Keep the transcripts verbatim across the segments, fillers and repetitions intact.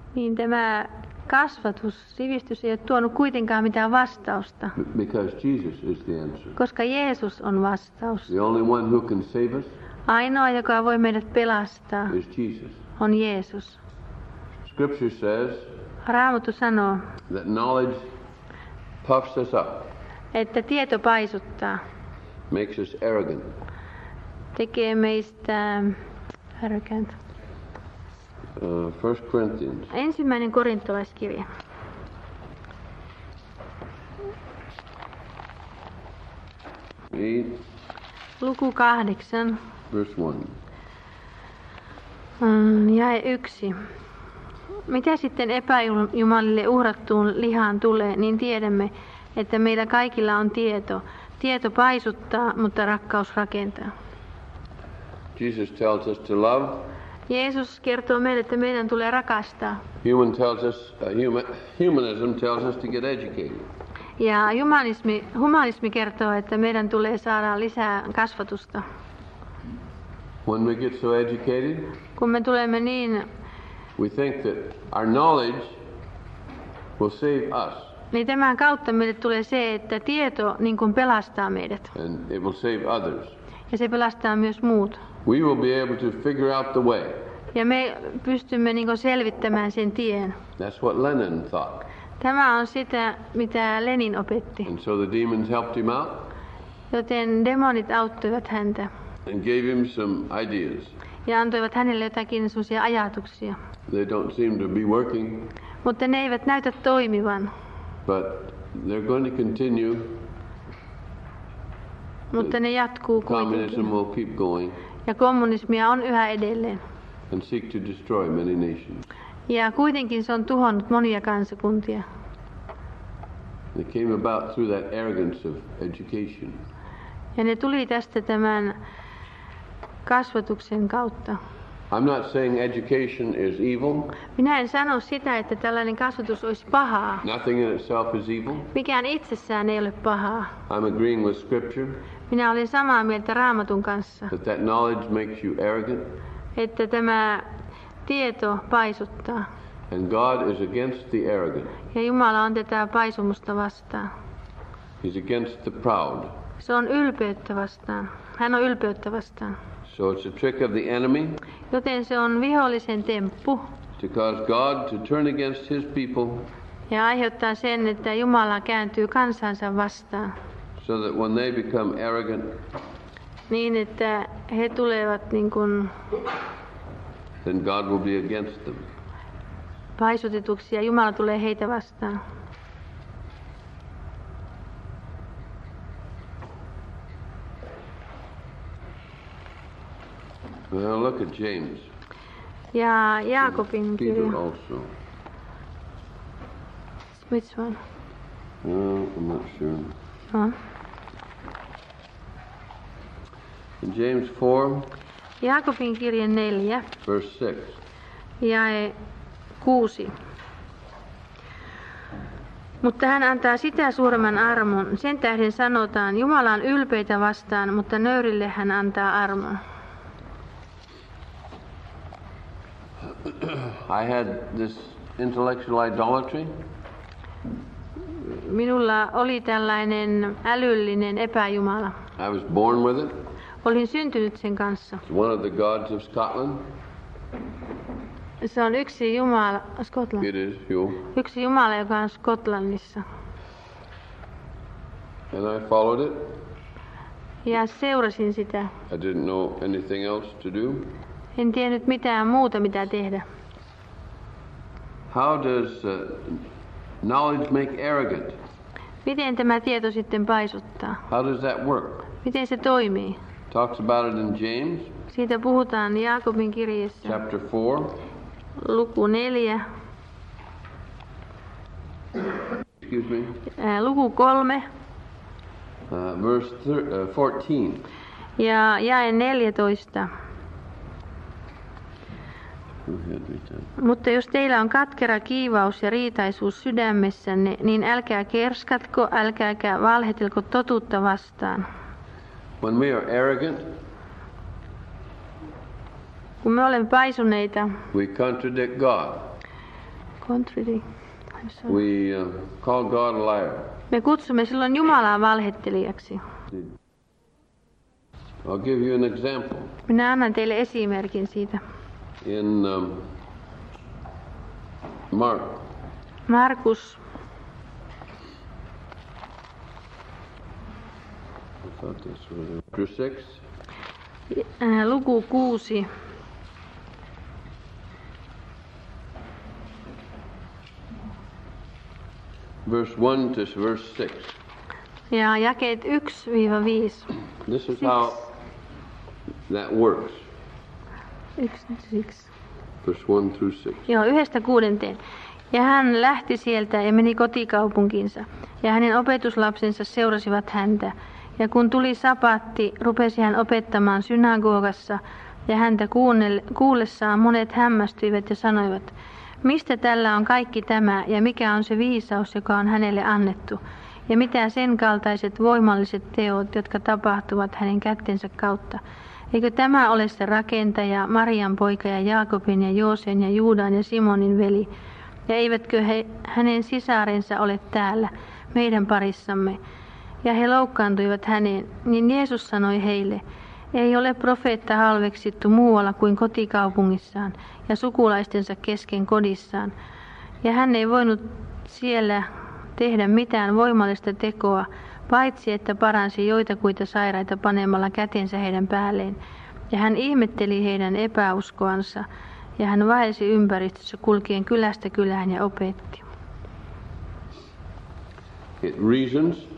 Niin tämä kasvatus, sivistys ei ole tuonut kuitenkaan mitään vastausta. Because Jesus is the answer. Koska Jeesus on vastaus. The only one who can save us Ainoa, joka voi meidät pelastaa, is Jesus. on Jeesus. Scripture says Raamattu sanoo, that knowledge puffs us up, että tieto paisuttaa, makes us arrogant. tekee meistä arrogant. Uh, First Corinthians. Ensimmäinen korintolaiskirja. Eight, Luku kahdeksan, verse one. mm, jae yksi. Mitä sitten epäjumalille uhrattuun lihaan tulee, niin tiedämme, että meillä kaikilla on tieto. Tieto paisuttaa, mutta rakkaus rakentaa. Jesus tells us to love. Jeesus kertoo meille, että meidän tulee rakastaa. Human tells us, uh, human, humanism tells us to get educated. Ja humanismi, humanismi kertoo, että meidän tulee saada lisää kasvatusta. When we get so educated, Kun me tulemme niin, we think that our knowledge will save us, niin tämän kautta meille tulee se, että tieto niin kuin pelastaa meidät. and it will save others. Ja se pelastaa myös muut. We will be able to figure out the way. Ja me pystymme niin kuin selvittämään sen tien. That's what Lenin thought. Tämä on sitä, mitä Lenin opetti. And so the demons helped him out Joten demonit auttoivat häntä and gave him some ideas. ja antoivat hänelle jotakin sellaisia ajatuksia. They don't seem to be working, Mutta ne eivät näytä toimivan. but they're going to continue. Mutta ne jatkuu Communism kuitenkin. will keep going Ja kommunismia on yhä edelleen. and seek to destroy many nations. Ja kuitenkin se on tuhonnut monia kansakuntia. They came about through that arrogance of education. Ja ne tuli tästä tämän kasvatuksen kautta. I'm not saying education is evil. Minä en sano sitä, että tällainen kasvatus olisi pahaa. Nothing in itself is evil. Mikään itsessään ei ole pahaa. I'm agreeing with Scripture Minä olen samaa mieltä Raamatun kanssa, that that knowledge makes you arrogant, että tämä tieto paisuttaa. and God is against the arrogant. Ja Jumala on tätä paisumusta vastaan. He's against the proud. Se on ylpeyttä vastaan. Hän on ylpeyttä vastaan. So it's a trick of the enemy Joten se on vihollisen temppu to cause God to turn against his people ja aiheuttaa sen, että Jumala kääntyy kansansa vastaan. so that when they become arrogant, Niin, että he tulevat niin kuin then God will be against them. paisutetuksi ja Jumala tulee heitä vastaan. Well, look at James. Ja Jaakobin Peter kirja. also. Which one? Uh, I'm not sure. No. In James four, Jaakobin kirja neljä, verse six. jae kuusi. Mutta hän antaa sitä suuremman armon. Sen tähden sanotaan, Jumala on ylpeitä vastaan, mutta nöyrille hän antaa armon. I had this intellectual idolatry, Minulla oli tällainen älyllinen epäjumala. I was born with it. Olin syntynyt sen kanssa. It's one of the gods of Scotland. Se on yksi jumala, Skotland. It is, you. Yksi jumala, joka on Skotlannissa. And I followed it. Ja seurasin sitä. I didn't know anything else to do. En tiennyt mitään muuta, mitä tehdä. How does uh, knowledge make arrogant? Miten tämä tieto sitten paisuttaa? How does that work? Miten se toimii? Talks about it in James Siitä puhutaan Jaakobin kirjassa. chapter four. Luku neljä, Excuse me. ää, luku kolme Uh, verse thir- uh, fourteen. ja jae neljätoista. Go ahead, read that. Mutta jos teillä on katkera kiivaus ja riitaisuus sydämessänne, niin älkää kerskatko, älkääkä valhetelko totuutta vastaan. When we are arrogant, Kun me olemme paisuneita, we contradict God. Contrary. We uh, call God a liar. Me kutsumme silloin Jumalaa valhettelijaksi. I'll give you an example. Minä annan teille esimerkin siitä. In um, Mark, Markus, I thought this was chapter six, ää, luku kuusi, verse one to verse six. ja jakeet yksi viisi. This is how that works. Yksi, siksi. Verse one through six. Joo, yhdestä kuudenteen. Ja hän lähti sieltä ja meni kotikaupunkiinsa, ja hänen opetuslapsensa seurasivat häntä. Ja kun tuli sapatti, rupesi hän opettamaan synagogassa, ja häntä kuullessaan monet hämmästyivät ja sanoivat, mistä tällä on kaikki tämä, ja mikä on se viisaus, joka on hänelle annettu, ja mitä sen kaltaiset voimalliset teot, jotka tapahtuvat hänen kättensä kautta. Eikö tämä ole se rakentaja, Marian poika ja Jaakobin ja Jooseen ja Juudan ja Simonin veli? Ja eivätkö he, hänen sisarensa ole täällä, meidän parissamme? Ja he loukkaantuivat häneen, niin Jeesus sanoi heille, ei ole profeetta halveksittu muualla kuin kotikaupungissaan ja sukulaistensa kesken kodissaan. Ja hän ei voinut siellä tehdä mitään voimallista tekoa, paitsi että paransi joitakuita sairaita panemalla kätensä heidän päälleen. Ja hän ihmetteli heidän epäuskoansa, ja hän vaelsi ympäristössä kulkien kylästä kylään ja opetti. It reasons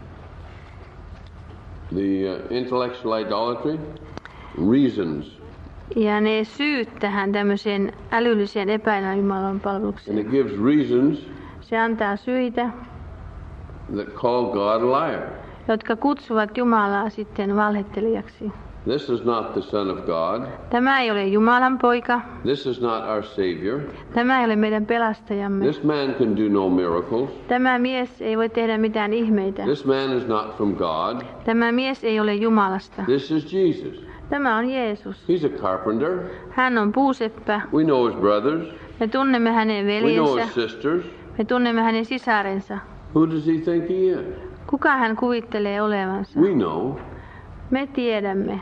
the uh, intellectual idolatry, reasons, Ja ne syyt tähän tämmöiseen älylliseen epäilyn Jumalan and palvelukseen. it gives reasons Se antaa syitä, that call God a liar. jotka kutsuvat Jumalaa sitten valhettelijaksi. This is not the Son of God. Tämä ei ole Jumalan poika. This is not our Savior. Tämä ei ole meidän pelastajamme. This man can do no miracles. Tämä mies ei voi tehdä mitään ihmeitä. This man is not from God. Tämä mies ei ole Jumalasta. This is Jesus. Tämä on Jeesus. He's a carpenter. Hän on puuseppä. We know his brothers. Me tunnemme hänen We know his veljensä. sisters. Me tunnemme hänen sisarensa. Who does he think he is? Kuka hän kuvittelee olevansa? We know. Me tiedämme.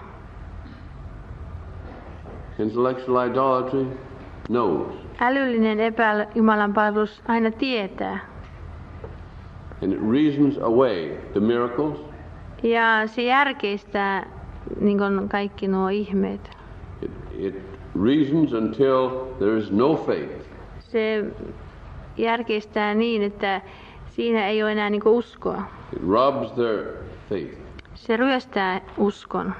Intellectual idolatry knows. Älyllinen epä-Jumalan palvelus aina tietää. And it reasons away the miracles. Ja se järkeistää niin kuin kaikki nuo ihmeet. It, it reasons until there is no faith. Se järkeistää niin, että siinä ei ole enää niin kuin uskoa. It robs their faith. Se ryöstää uskon.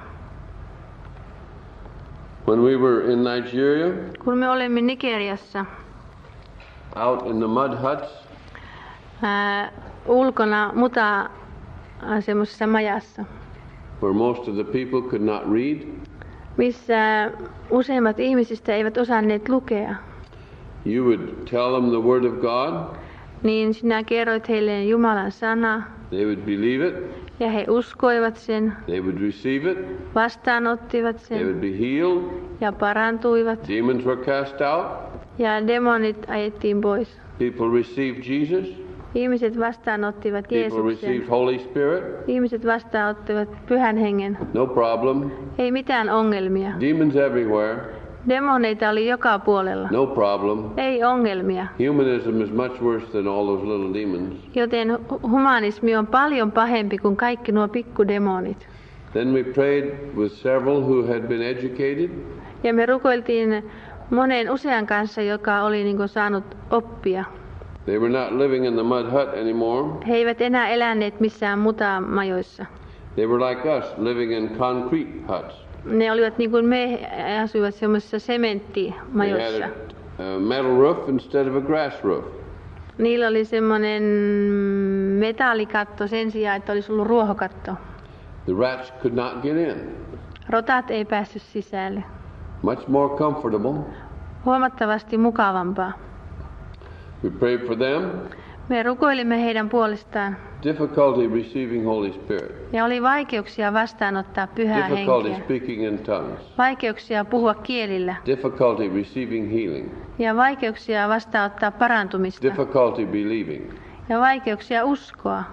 When we were in Nigeria, Kun me olimme Nigeriassa out in the mud huts, ää, ulkona muta semmoisessa majassa, where most of the people could not read, missä useimmat ihmisistä eivät osanneet lukea, you would tell them the word of God, niin sinä kerroit heille Jumalan sana, they would believe it, ja he uskoivat sen, they would receive it, vastaanottivat they would sen be healed, ja parantuivat, demons were cast out, ja demonit ajettiin pois. people received Jesus, Ihmiset vastaanottivat people Jeesuksen. received Holy Spirit, Ihmiset vastaanottivat Pyhän Hengen. no problem, Ei mitään ongelmia. demons everywhere, Demoneita oli joka puolella. no problem. Ei ongelmia. Humanism is much worse than all those little demons. Joten hu- humanismi on paljon pahempi kuin kaikki nuo pikkudemonit. Then we prayed with several who had been educated. Ja me rukoiltiin monen usean kanssa, joka oli niin kuin saanut oppia. They were not living in the mud hut anymore. He eivät enää eläneet missään mutamajoissa. They were like us, living in concrete huts. Ne olivat niin kuin me, asuivat semmoisissa They sementtimajoissa. had a, a metal roof instead of a grass roof. Niillä oli semmoinen metallikatto sen sijaan, että olisi ollut ruohokatto. The rats could not get in. Rotat ei päässyt sisälle. Much more comfortable. Huomattavasti mukavampaa. We prayed for them. Me rukoilimme heidän puolestaan. Difficulty receiving Holy Spirit. Ja oli vaikeuksia vastaanottaa Pyhää Difficulty Henkeä. speaking in tongues. Vaikeuksia puhua kielillä. Difficulty receiving healing. Ja vaikeuksia vastaanottaa parantumista. Difficulty believing. Ja vaikeuksia uskoa.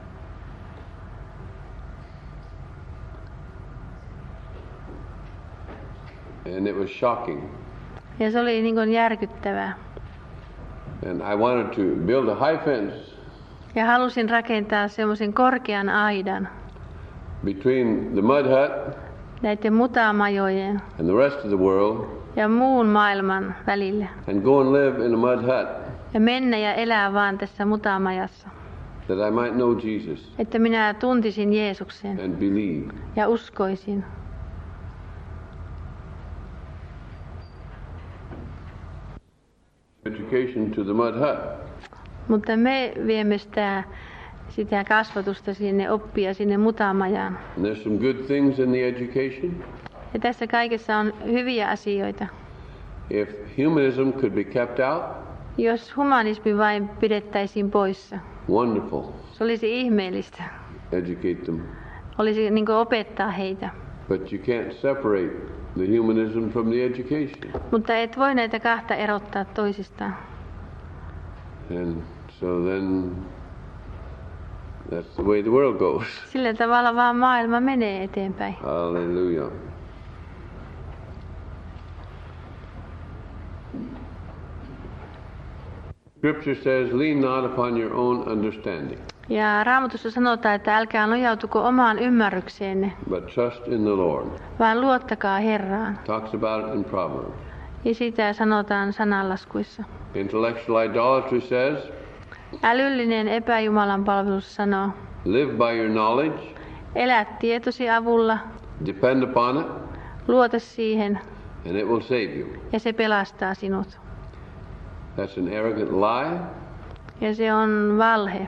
And it was shocking. Ja se oli niin kuin järkyttävää. And I wanted to build a high fence Ja halusin rakentaa semmoisen korkean aidan between the mud hut näiden mutamajojen and the rest of the world ja muun maailman välille. and go and live in a mud hut Ja mennä ja elää vaan tässä mutamajassa. that I might know Jesus Että minä tuntisin Jeesuksen and believe. ja uskoisin. Education to the mud hut. Mutta me viemme sitä, sitä kasvatusta sinne oppia sinne mutamajaan. And there's some good things in the education. Ja tässä kaikessa on hyviä asioita. If humanism could be kept out, Jos humanismi vain pidettäisiin poissa, wonderful. se olisi ihmeellistä. Educate them. Olisi niin kuin opettaa heitä. But you can't separate the humanism from the education. Mutta et voi näitä kahta erottaa toisistaan. And so then that's the way the world goes. Sillä tavalla vaan maailma menee eteenpäin. Hallelujah. Scripture says, lean not upon your own understanding, Ja Raamatussa sanotaan, että älkää nojautuko omaan ymmärrykseenne, but trust in the Lord. vaan luottakaa Herraan. Talks about it in Proverbs. Ja sitä sanotaan sananlaskuissa. Intellectual idolatry says, Älyllinen epäjumalan palvelus sanoo, live by your knowledge, elä tietosi avulla, depend upon it, luota siihen and it will save you. ja se pelastaa sinut. That's an arrogant lie, Ja se on valhe.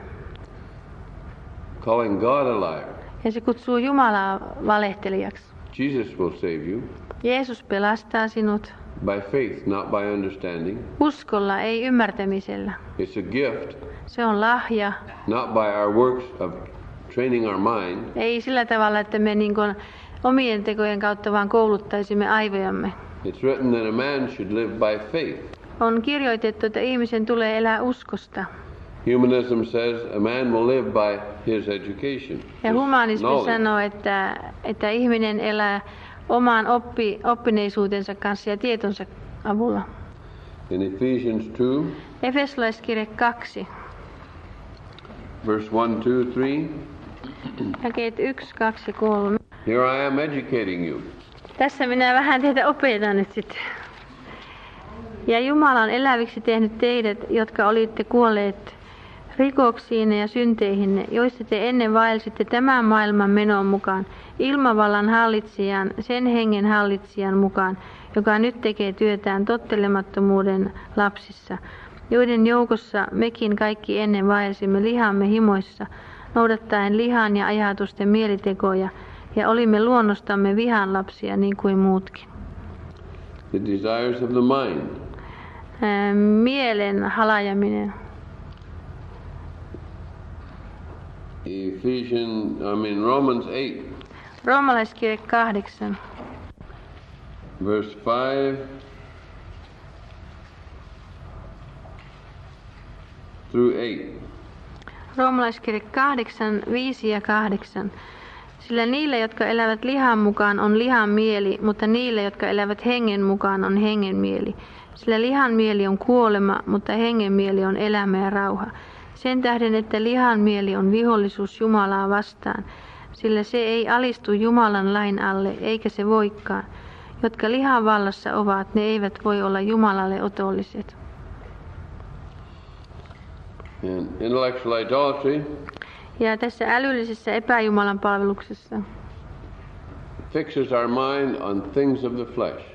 calling God a liar. Ja se kutsuu Jumalaa valehtelijaksi. Jesus will save you Jeesus pelastaa sinut by faith, not by understanding. uskolla, ei ymmärtämisellä. It's a gift, Se on lahja, not by our works of training our mind, ei sillä tavalla, että me niin kuin omien tekojen kautta vaan kouluttaisimme aivojamme. It's written that a man should live by faith. On kirjoitettu, että ihmisen tulee elää uskosta. Humanism says a man will live by his education. Ja his humanismi knowledge. sanoo, että, että ihminen elää oman oppi, oppineisuutensa kanssa ja tietonsa avulla. In Ephesians two, Efesolaiskirje kaksi, verse one, two, three, jakeet yksi, kaksi ja kolme. here I am educating you. Tässä minä vähän teitä opetan nyt sitten. Ja Jumala on eläviksi tehnyt teidät, jotka olitte kuolleet rikoksiinne ja synteihinne, joista te ennen vaelsitte tämän maailman menon mukaan, ilmavallan hallitsijan, sen hengen hallitsijan mukaan, joka nyt tekee työtään tottelemattomuuden lapsissa, joiden joukossa mekin kaikki ennen vaelsimme lihamme himoissa, noudattaen lihan ja ajatusten mielitekoja, ja olimme luonnostamme vihan lapsia niin kuin muutkin. The desires of the mind. Ää, mielen halajaminen. Ephesians, I mean Romans eight, Roomalaiskirje kahdeksan, verse five through eight. Roomalaiskirje kahdeksan, viisi ja kahdeksan. Sillä niille, jotka elävät lihan mukaan, on lihan mieli, mutta niille, jotka elävät hengen mukaan, on hengen mieli. Sillä lihan mieli on kuolema, mutta hengen mieli on elämä ja rauha. Sen tähden, että lihan mieli on vihollisuus Jumalaa vastaan, sillä se ei alistu Jumalan lain alle, eikä se voikaan. Jotka lihan vallassa ovat, ne eivät voi olla Jumalalle otolliset. And intellectual idolatry Ja tässä älyllisessä epäjumalan palveluksessa fixes our mind on things of the flesh.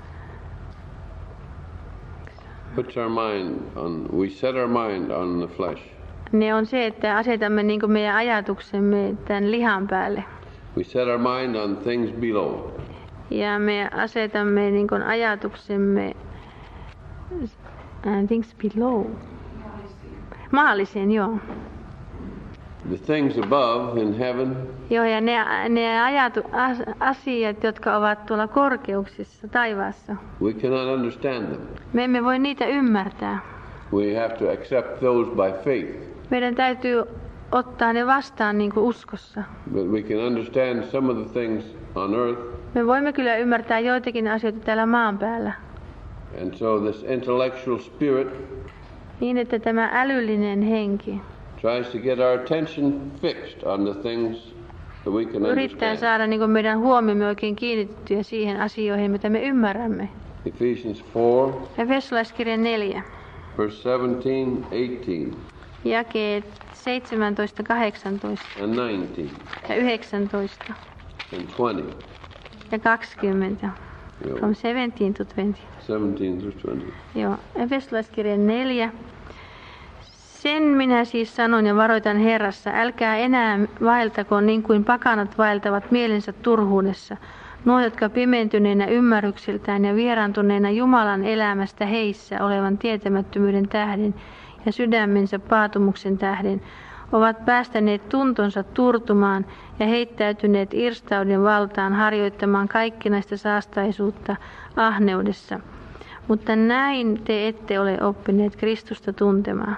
Puts our mind on, we set our mind on the flesh. ne on se, että asetamme niin kuin meidän ajatuksemme tämän lihan päälle. We set our mind on things below. Ja me asetamme niin kuin ajatuksemme uh, things below. Maalliseen, joo. The things above in heaven Joo, ja ne, ne ajatu, as, asiat, jotka ovat tuolla korkeuksissa, taivaassa, we cannot understand them. me emme voi niitä ymmärtää. We have to accept those by faith. Meidän täytyy ottaa ne vastaan niin kuin uskossa. But we can understand some of the things on earth. Me voimme kyllä ymmärtää joitakin asioita täällä maan päällä. And so this intellectual spirit Niin, että tämä älyllinen henki tries to get our attention fixed on the things that we can yrittää understand. saada niin kuin meidän huomiomme oikein kiinnitettyä siihen asioihin, mitä me ymmärrämme. Ephesians four, Efesolaiskirja neljä, verse seventeen, eighteen, jakeet seitsemäntoista, kahdeksantoista and nineteen, ja yhdeksäntoista and twenty. ja kaksikymmentä. Joo. From seventeen to twenty. seventeen through twenty. Joo, Efesolaiskirja neljä. Sen minä siis sanon ja varoitan Herrassa, älkää enää vaeltako niin kuin pakanat vaeltavat mielensä turhuudessa, nuo, jotka pimentyneenä ymmärryksiltään ja vieraantuneena Jumalan elämästä heissä olevan tietämättömyyden tähden ja sydämensä paatumuksen tähden, ovat päästäneet tuntonsa turtumaan ja heittäytyneet irstauden valtaan harjoittamaan kaikkinaista saastaisuutta ahneudessa. Mutta näin te ette ole oppineet Kristusta tuntemaan.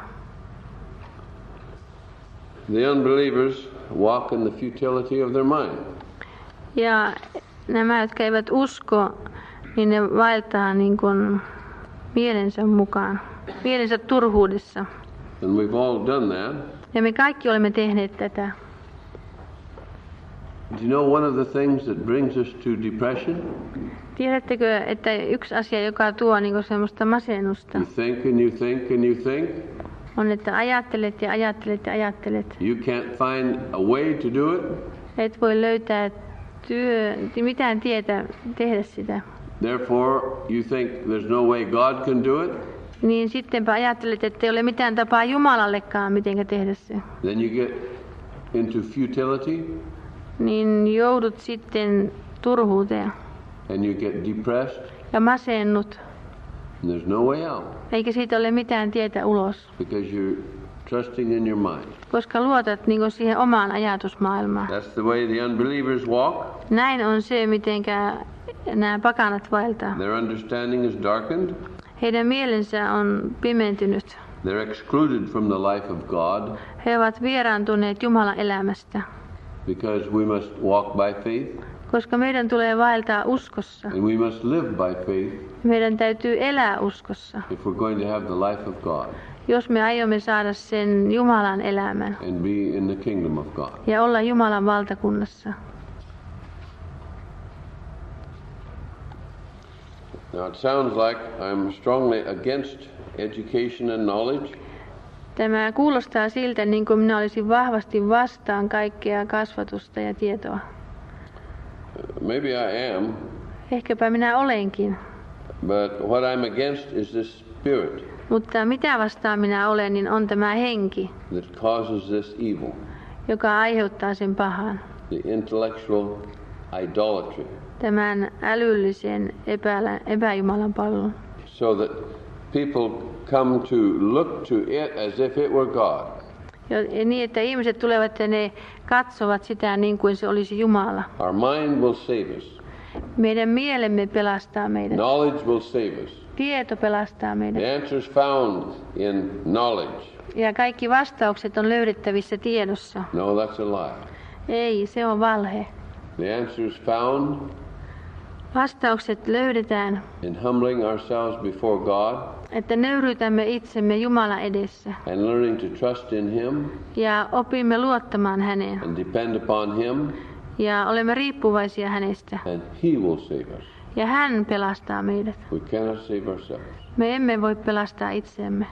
The unbelievers walk in the futility of their mind. Ja nämä, jotka eivät usko, niin ne vaeltaa niin kuin mielensä mukaan, mielensä turhuudessa. And we've all done that. Ja me kaikki olemme tehneet tätä. Do you know one of the things that brings us to depression? Tiedättekö, että yksi asia, joka tuo niin kuin semmoista masennusta, You think and you think and you think. on, että ajattelet ja ajattelet ja ajattelet. You can't find a way to do it. Et voi löytää työ, mitään tietä tehdä sitä. Therefore, you think there's no way God can do it. Niin sittenpä ajattelet, että ei ole mitään tapaa Jumalallekaan, miten tehdä se. Then you get into futility Niin joudut sitten turhuuteen and you get depressed ja masennut, and there's no way out eikä siitä ole mitään tietä ulos, because you're trusting in your mind. koska luotat niin kuin siihen omaan ajatusmaailmaan. That's the way the unbelievers walk. Näin on se, mitenkä nämä pakanat vaeltaa. Their understanding is darkened. Heidän mielensä on pimentynyt. They're excluded from the life of God He ovat vieraantuneet Jumalan elämästä, because we must walk by faith koska meidän tulee vaeltaa uskossa. and we must live by faith Meidän täytyy elää uskossa, if we're going to have the life of God jos me aiomme saada sen Jumalan elämän and be in the kingdom of God. ja olla Jumalan valtakunnassa. Now it sounds like I'm strongly against education and knowledge. Tämä kuulostaa siltä, niin kuin minä olisin vahvasti vastaan kaikkea kasvatusta ja tietoa. Maybe I am, Ehkäpä minä olenkin, but what I'm against is this spirit mutta mitä vastaan minä olen, niin on tämä henki, that causes this evil, joka aiheuttaa sen pahan. the intellectual idolatry, Tämän älyllisen epälä, epäjumalan palvelun. so that people come to look to it as if it were God. Ja niin, että ihmiset tulevat ja ne katsovat sitä niin kuin se olisi Jumala. Our mind will save us. Meidän mielemme pelastaa meidät. Knowledge will save us. Tieto pelastaa meidät. The answers found in knowledge. Ja kaikki vastaukset on löydettävissä tiedossa. No, that's a lie. Ei, se on valhe. The answers found Vastaukset löydetään, in humbling ourselves before God että nöyryytämme itsemme Jumalan edessä and learning to trust in Him ja opimme luottamaan häneen and depend upon Him, ja olemme riippuvaisia hänestä. and He will save us. Ja hän pelastaa meidät. We cannot save ourselves. Me emme voi pelastaa itseämme.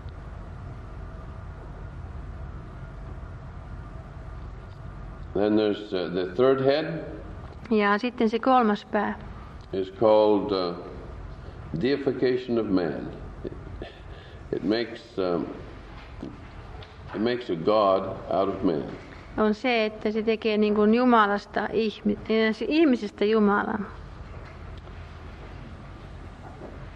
Then there's uh, the third head Ja sitten se kolmas pää. is called uh, deification of man. It, it makes um, it makes a god out of man. On se, että se tekee niin kuin Jumalasta, ihmisestä Jumalan.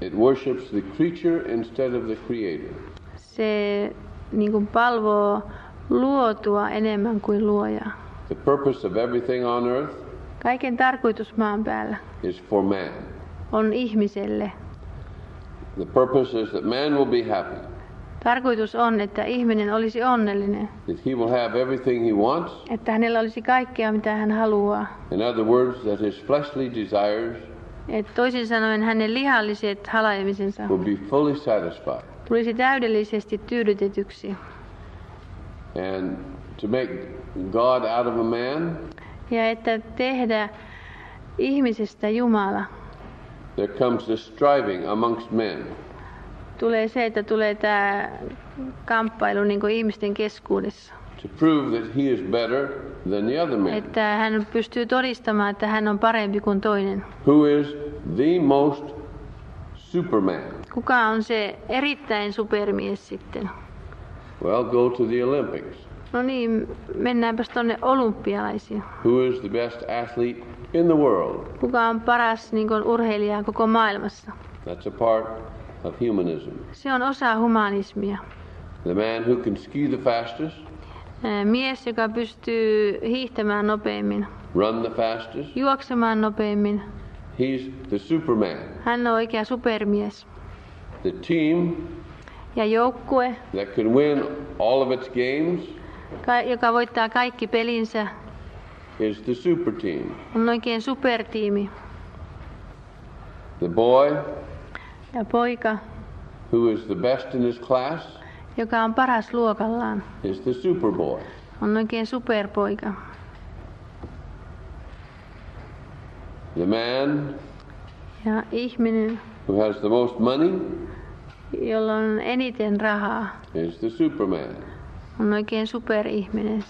It worships the creature instead of the creator. Se niin kuin palvoo luotua enemmän kuin luojaa. The purpose of everything on earth Kaiken tarkoitus maan päällä is for man. on ihmiselle. The purpose is that man will be happy, Tarkoitus on, että ihminen olisi onnellinen, that he will have everything he wants. että hänellä olisi kaikkea, mitä hän haluaa. In other words, that his fleshly desires Et toisin sanoen hänen lihalliset halaimisensa will be fully satisfied. tulisi täydellisesti tyydytetyksi. And to make God out of a man, Ja että tehdä ihmisestä Jumala, there comes this striving amongst men. tulee se, että tulee tämä kamppailu niin kuin ihmisten keskuudessa. To prove that he is better than the other man. Että hän pystyy todistamaan, että hän on parempi kuin toinen. Who is the most superman? Kuka on se erittäin supermies sitten? Well, go to the Olympics. No niin, mennäänpäs tuonne olympialaisiin. Who is the best athlete in the world? Kuka on paras niin kuin urheilija koko maailmassa? That's a part of humanism. Se on osa humanismia. The man who can ski the fastest, Ää, Mies, joka pystyy hiihtämään nopeimmin, run the fastest, juoksemaan nopeimmin. he's the superman. Hän on oikea supermies. The team Ja joukkue, that can win all of its games ka- joka voittaa kaikki pelinsä, is the super team. on oikein supertiimi. The boy Ja poika, who is the best in his class joka on paras luokallaan, is the superboy. on oikein superpoika. The man Ja ihminen, who has the most money jolla on eniten rahaa, is the superman. on oikein superihminen.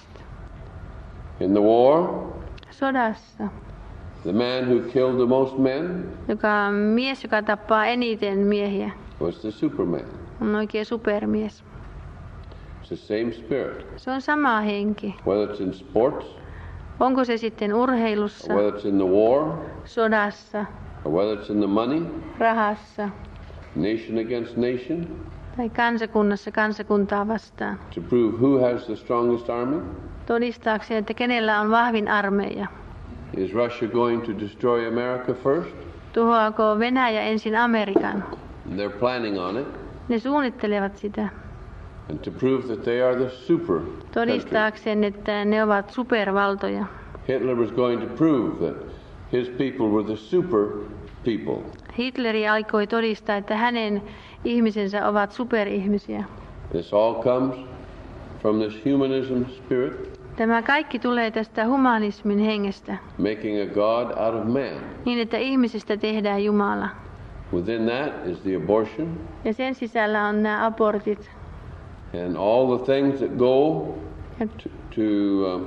In the war, Sodassa, the man who killed the most men joka on mies, joka tappaa eniten miehiä, was the superman. on oikein supermies. It's the same spirit. Se on sama henki. Whether it's in sports, Onko se sitten urheilussa, or whether it's in the war, sodassa, or whether it's in the money, rahassa nation against nation, tai kansakunnassa kansakuntaa vastaan. to prove who has the strongest army. Todistaakseen, että kenellä on vahvin armeija. Is Russia going to destroy America first? Tuhoaako Venäjä ensin Amerikan? They're planning on it. Ne suunnittelevat sitä. And to prove that they are the super country. Todistaakseen, että ne ovat supervaltoja. Hitler was going to prove that his people were the super people. Hitleri aikoi todistaa, että hänen ihmisensä ovat superihmisiä. This all comes from this humanism spirit, Tämä kaikki tulee tästä humanismin hengestä, making a God out of man. niin että ihmisistä tehdään Jumala. Within that is the abortion Ja sen sisällä on nämä abortit and all the things that go ja, to, to um,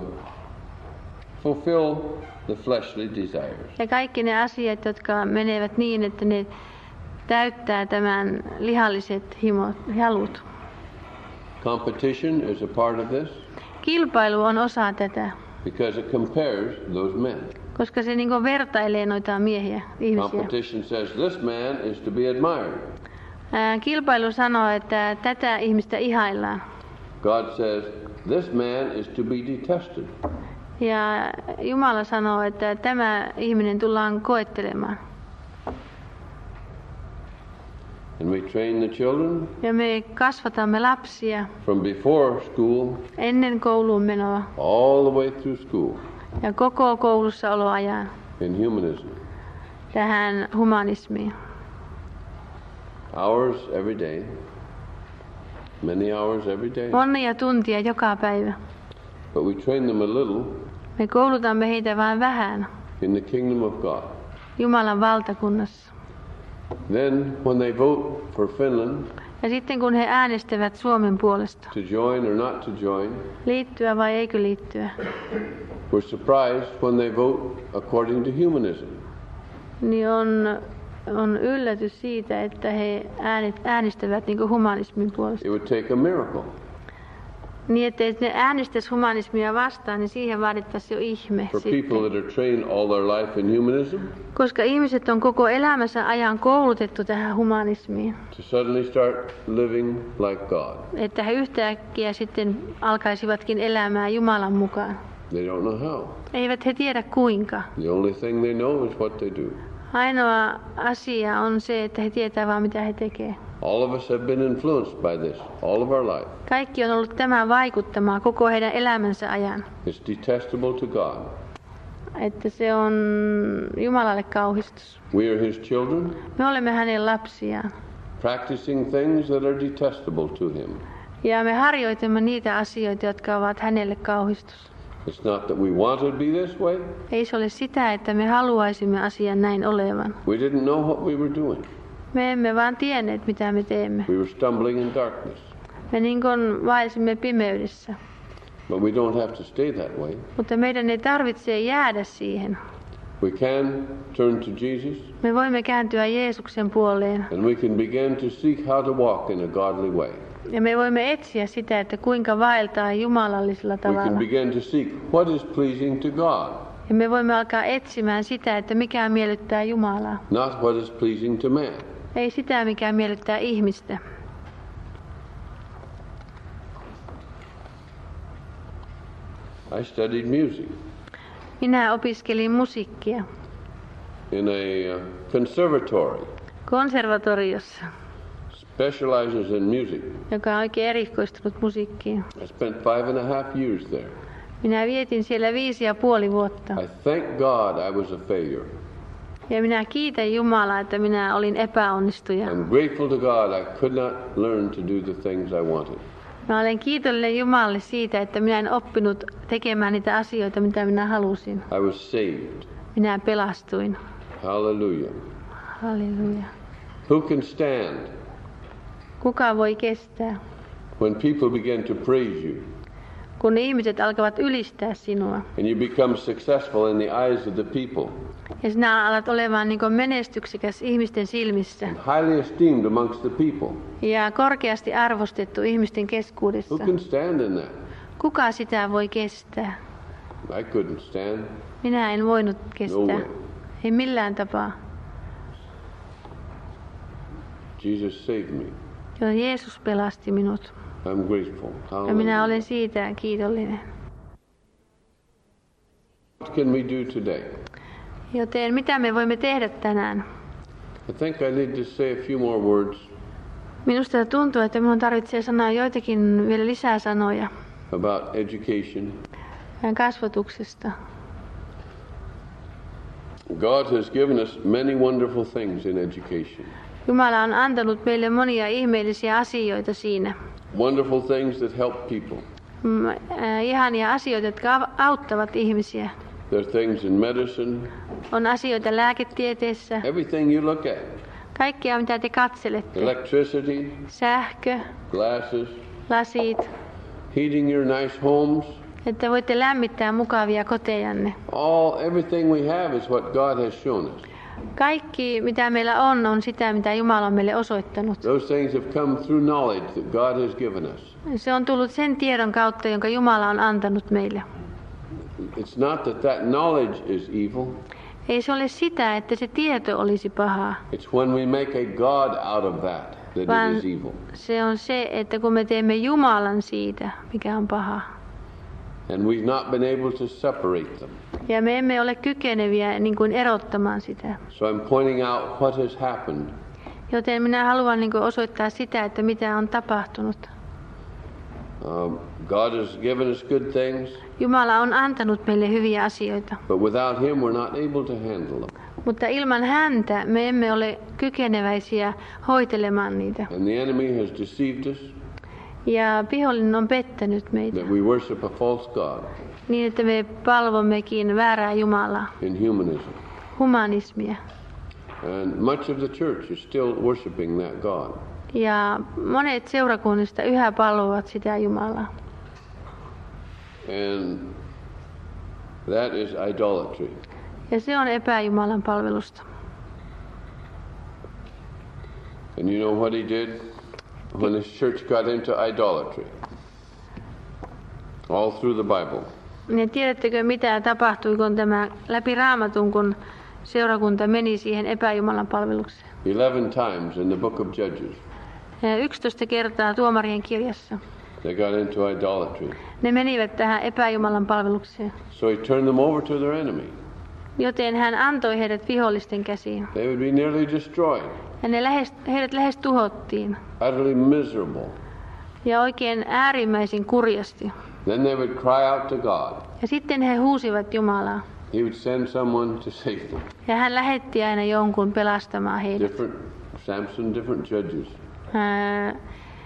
fulfill the fleshly desires. ja kaikki ne asiat, jotka menevät niin, että ne täyttää tämän lihalliset himot, halut. Competition is a part of this Kilpailu on osa tätä, because it compares those men. koska se niin kuin vertailee noita miehiä, ihmisiä. Competition says this man is to be admired. Ää, Kilpailu sanoo, että tätä ihmistä ihaillaan. God says this man is to be detested. Ja Jumala sanoo, että tämä ihminen tullaan koettelemaan. And we train the children Ja me kasvatamme lapsia from before school ennen kouluun menoa all the way through school ja koko koulussaoloajan in humanism. tähän humanismiin. Hours every day. Many hours every day. Monia tuntia joka päivä. But we train them a little Me koulutamme heitä vain vähän in the kingdom of God. Jumalan valtakunnassa. Then when they vote for Finland Ja sitten kun he äänestävät Suomen puolesta, to join or not to join, liittyä vai eikö liittyä, we're surprised when they vote according to humanism. niin on, on yllätys siitä, että he äänet, äänestävät niin kuin humanismin puolesta. It would take a miracle Niin, että ne äänestäisi humanismia vastaan, niin siihen vaadittaisiin jo ihme. For sitten. people that are trained all their life in humanism, Koska ihmiset on koko elämänsä ajan koulutettu tähän humanismiin. to suddenly start living like God. Että he yhtäkkiä sitten alkaisivatkin elämään Jumalan mukaan. They don't know how. Eivät he tiedä kuinka. The only thing they know is what they do. Ainoa asia on se, että he tietää vaan mitä he tekevät. All of us have been influenced by this all of our life. Kaikki on ollut tämän vaikuttamaa koko heidän elämänsä ajan. It's detestable to God. Että se on Jumalalle kauhistus. We are His children, Me olemme hänen lapsiaan. practicing things that are detestable to Him. Ja me harjoitamme niitä asioita, jotka ovat hänelle kauhistus. It's not that we wanted to be this way. Ei se ole sitä, että me haluaisimme asian näin olevan. We didn't know what we were doing. Me emme vaan tienneet, mitä me teemme. We were stumbling in darkness. Me niin kuin vaelsimme pimeydessä. But we don't have to stay that way. Mutta meidän ei tarvitse jäädä siihen. We can turn to Jesus, Me voimme kääntyä Jeesuksen puoleen. and we can begin to seek how to walk in a godly way. Ja me voimme etsiä sitä, että kuinka vaeltaa jumalallisella We can tavalla. begin to seek what is pleasing to God, Ja me voimme alkaa etsimään sitä, että mikä miellyttää Jumalaa. not what is pleasing to man. Ei sitä, mikä miellyttää ihmistä. I studied music Minä opiskelin musiikkia in a uh, conservatory, konservatoriossa, specializes in music. joka on oikein erikoistunut musiikkiin. I spent five and a half years there. Minä vietin siellä viisi ja puoli vuotta. I thank God I was a failure. Ja minä kiitän Jumalaa, että minä olin epäonnistuja. I'm grateful to God I could not learn to do the things I wanted. Mä olen kiitollinen Jumalalle siitä, että minä en oppinut tekemään niitä asioita, mitä minä halusin. I was saved. Minä pelastuin. Hallelujah. Halleluja. Who can stand Kuka voi kestää, when people begin to praise you kun ihmiset alkavat ylistää sinua? and you become successful in the eyes of the people Ja sinä alat olemaan niin kuin menestyksekäs ihmisten silmissä. and highly esteemed amongst the people? Ja korkeasti arvostettu ihmisten Who keskuudessa. can stand in that? Kuka sitä voi kestää? I couldn't stand. Minä en voinut No kestää. way. Ei millään tapaa. Jesus saved me. Jo Jeesus pelasti minut. I'm grateful. Ja minä Hallelujah. olen siitä kiitollinen. What can we do today? Joten mitä me voimme tehdä tänään? I think I need to say a few more words Minusta tuntuu, että minun tarvitsee sanoa joitakin vielä lisää sanoja about education. kasvatuksesta. God has given us many wonderful things in education. Jumala on antanut meille monia ihmeellisiä asioita siinä. Wonderful things that help people. Mm, äh, ihania asioita, jotka au- auttavat ihmisiä. There are things in medicine, On asioita lääketieteessä. everything you look at. Kaikkea, mitä te katselette. Electricity, Sähkö, glasses, lasit, heating your nice homes. että voitte lämmittää mukavia kotejanne. All, everything we have is what God has shown us. Kaikki, mitä meillä on, on sitä, mitä Jumala on meille osoittanut. Those things have come through knowledge that God has given us. Se on tullut sen tiedon kautta, jonka Jumala on antanut meille. It's not that that knowledge is evil. Ei se ole sitä, että se tieto olisi pahaa, It's when we make a God out of that that vaan it is evil. se on se, että kun me teemme Jumalan siitä, mikä on paha. And we've not been able to separate them. Ja me emme ole kykeneviä niin kuin erottamaan sitä. So I'm pointing out what has happened. Joten minä haluan niin kuin osoittaa sitä, että mitä on tapahtunut. Um, God has given us good things, Jumala on antanut meille hyviä asioita, but without Him we're not able to handle them. mutta ilman häntä me emme ole kykeneväisiä hoitelemaan niitä. And the enemy has deceived us Ja vihollinen on pettänyt meitä that we worship a false God niin, että me palvommekin väärää Jumalaa, in humanism. humanismia. And much of the church is still worshiping that God. Ja monet seurakunnista yhä palvovat sitä Jumalaa. And that is idolatry. Ja se on epäjumalan palvelusta. And you know what he did when his church got into idolatry? all through the Bible. Ja tiedättekö mitä tapahtui, kun tämä läpi Raamatun, kun seurakunta meni siihen epäjumalan palvelukseen? Eleven times in the book of Judges. yksitoista kertaa tuomarien kirjassa. They got into idolatry. Ne menivät tähän epäjumalan palvelukseen. So he turned them over to their enemy. Joten hän antoi heidät vihollisten käsiin. They would be nearly destroyed. Ja ne lähes, heidät lähes tuhottiin. Utterly miserable. Ja oikein äärimmäisen kurjasti. Then they would cry out to God. Ja sitten he huusivat Jumalaa. He would send someone to save them. Ja hän lähetti aina jonkun pelastamaan heidät. Different Samson, different judges. Ää,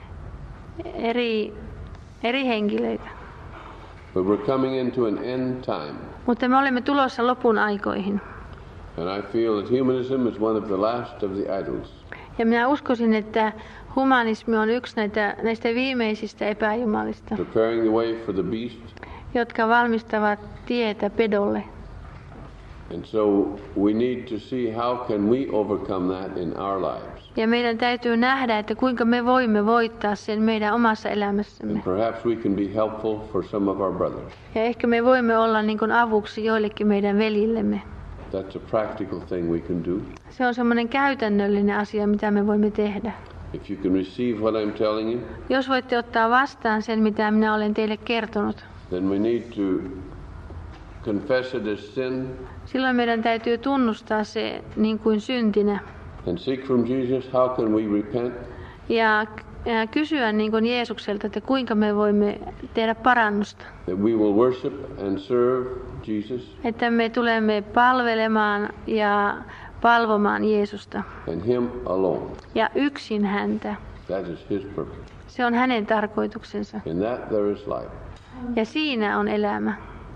eri, eri henkilöitä. But we're coming into an end time. Mutta me olemme tulossa lopun aikoihin. And I feel that humanism is one of the last of the idols. Ja minä uskoisin, että humanismi on yksi näitä, näistä viimeisistä epäjumalista, Preparing the way for the beast. jotka valmistavat tietä pedolle. And so we need to see how can we overcome that in our lives. Ja meidän täytyy nähdä, että kuinka me voimme voittaa sen meidän omassa elämässämme. And perhaps we can be helpful for some of our brothers. Ja ehkä me voimme olla niin kuin avuksi joillekin meidän veljillemme. That's a practical thing we can do. Se on semmoinen käytännöllinen asia, mitä me voimme tehdä. If you can receive what I'm telling you, Jos voitte ottaa vastaan sen, mitä minä olen teille kertonut, then we need to confess it as sin silloin meidän täytyy tunnustaa se niin kuin syntinä. and seek from Jesus how can we repent Ja ja kysyä niin kuin Jeesukselta, että kuinka me voimme tehdä parannusta. that we will worship and serve Jesus Että me tulemme palvelemaan ja palvomaan Jeesusta. and Him alone. Ja yksin häntä. That is His purpose. Se on hänen tarkoituksensa. In that there is life. Ja siinä on elämä.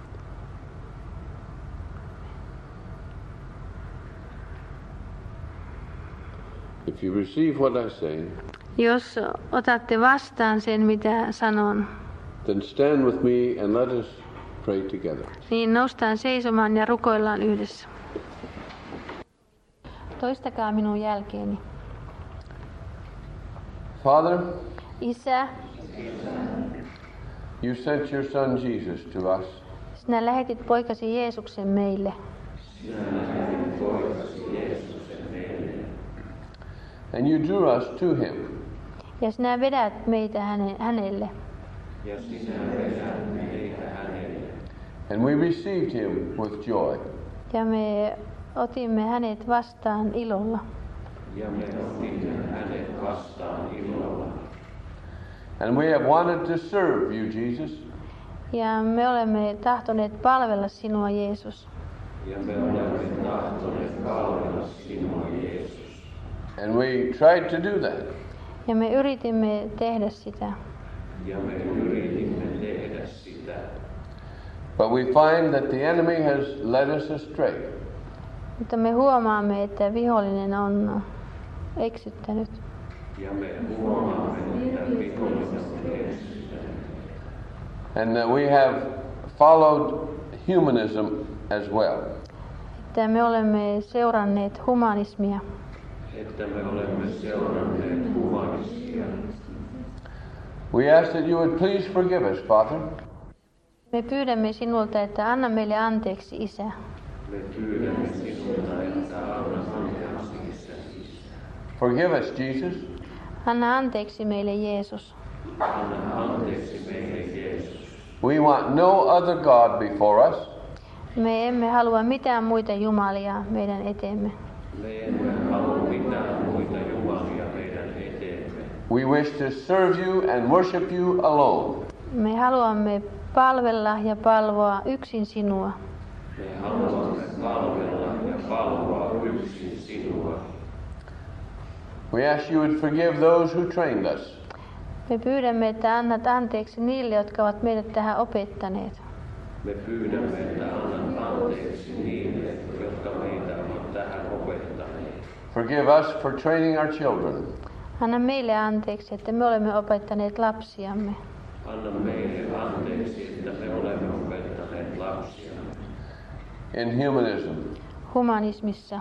If you receive what I say, Jos otatte vastaan sen, mitä sanon, then stand with me and let us pray together. niin noustaan seisomaan ja rukoillaan yhdessä. Toistakaa minun jälkeeni. Father, Isä, you sent your Son Jesus to us. sinä lähetit poikasi Jeesuksen meille. And you drew us to Him. Ja sinä vedät meitä häne, hänelle. And we received Him with joy. Ja me otimme hänet vastaan ilolla. Ja me otimme hänet vastaan ilolla. And we have wanted to serve you, Jesus. Ja me olemme tahtoneet palvella sinua, Jeesus. Ja me olemme tahtoneet palvella sinua, Jeesus. And we tried to do that. Ja me yritimme tehdä sitä. Ja me yritimme tehdä sitä. But we find that the enemy has led us astray. Mutta me huomaamme, että vihollinen on eksyttänyt. Ja me huomaamme, että vihollinen on eksyttänyt. And that we have followed humanism as well. Että me olemme seuranneet humanismia. Että me olemme seuranneet humanismia. We ask that you would please forgive us, Father. Me pyydämme sinulta, että anna meille anteeksi, Isä. Me pyydämme sinulta, että anna anteeksi, Isä. Forgive us, Jesus. Anna anteeksi meille, Jeesus. Anna anteeksi meille, Jeesus. We want no other God before us. Me emme halua mitään muita jumalia meidän eteemme. Me emme halua mitään muita jumalia meidän eteemme. We wish to serve you and worship you alone. Me haluamme palvella ja palvoa yksin sinua. Me haluamme palvella ja palvoa yksin sinua. We ask you would forgive those who trained us. Me pyydämme, että annat anteeksi niille, jotka ovat meidät tähän opettaneet. Me pyydämme, että annat anteeksi niille, jotka meitä ovat tähän opettaneet. Forgive us for training our children. Anna meille anteeksi, että me olemme opettaneet lapsiamme. Anna meille anteeksi, että me olemme opettaneet lapsiamme. In humanism. Humanismissa.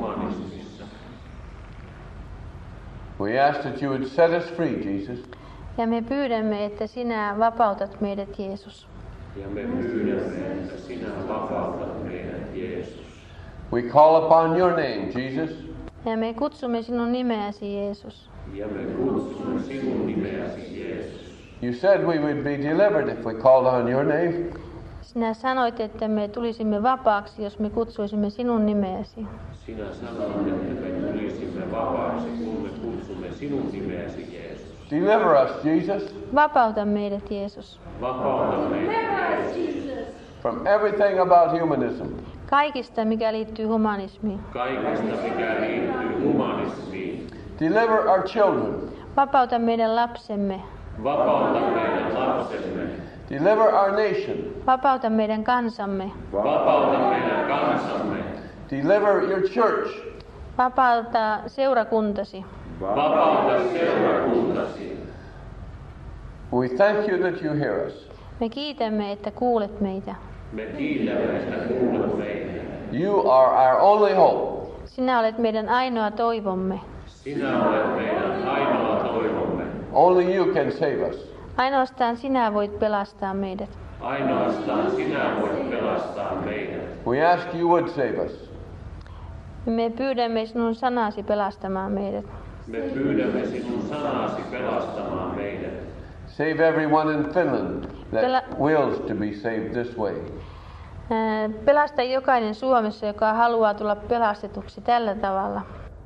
Humanismissa. We ask that you would set us free, Jesus. Ja me pyydämme, että sinä vapautat meidät, Jeesus. Ja me pyydämme, että sinä vapautat meidät, Jeesus. We call upon your name, Jesus. Ja me kutsumme sinun nimeäsi, Jeesus. Ja me kutsumme sinun nimeäsi, Jeesus. You said we would be delivered if we called on your name. Sinä sanoit, että me tulisimme vapaaksi, jos me kutsuisimme sinun nimeäsi. Sinä sanoit, että me tulisimme vapaaksi, kun me kutsumme sinun nimeäsi, Jeesus. Deliver us, Jesus, Vapauta meidät, Jeesus. Vapauta meidät, Jeesus. from everything about humanism. Kaikista, mikä liittyy humanismiin. Kaikesta, mikä liittyy humanismiin. Deliver our children. Vapauta meidän lapsemme. Vapauta meidän lapsemme. Deliver our nation. Vapauta meidän kansamme. Vapauta meidän kansamme. Deliver your church. Vapauta seurakuntasi. Vapauta seurakuntasi. We thank you that you hear us. Me kiitämme, että kuulet meitä. Me kiitämme, että kuulet meitä. You are our only hope. Sinä olet meidän ainoa toivomme. Sinä olet meidän ainoa toivomme. Only you can save us. Ainoastaan sinä voit pelastaa meidät. Ainoastaan sinä voit pelastaa meidät. We ask you would save us. Me pyydämme sinun sanasi pelastamaan meidät. Me pyydämme sinun sanasi pelastamaan meidät. Save everyone in Finland that Pela- wills to be saved this way. Ää, Pelasta jokainen Suomessa, joka haluaa tulla pelastetuksi tällä tavalla.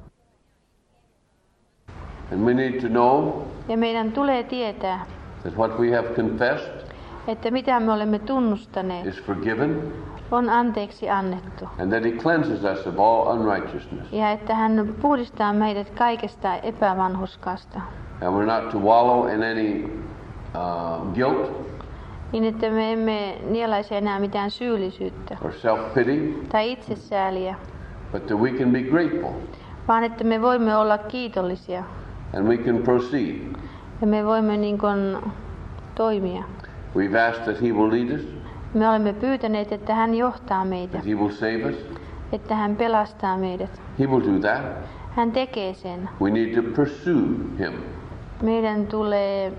And we need to know Ja meidän tulee tietää, that what we have confessed että mitä me olemme tunnustaneet, is forgiven, on anteeksi annettu. and that He cleanses us of all unrighteousness. Ja että hän puhdistaa meidät kaikesta epävanhurskasta. And we're not to wallow in any uh, guilt Niin että me emme nielaise enää mitään syyllisyyttä or self-pity, tai itsesääliä, but that we can be grateful vaan että me voimme olla kiitollisia and we can proceed. ja me voimme niin kuin toimia. We've asked that He will lead us, Me olemme pyytäneet, että hän johtaa meitä, that He will save us. että hän pelastaa meidät. He will do that. Hän tekee sen. We need to pursue Him, Meidän tulee,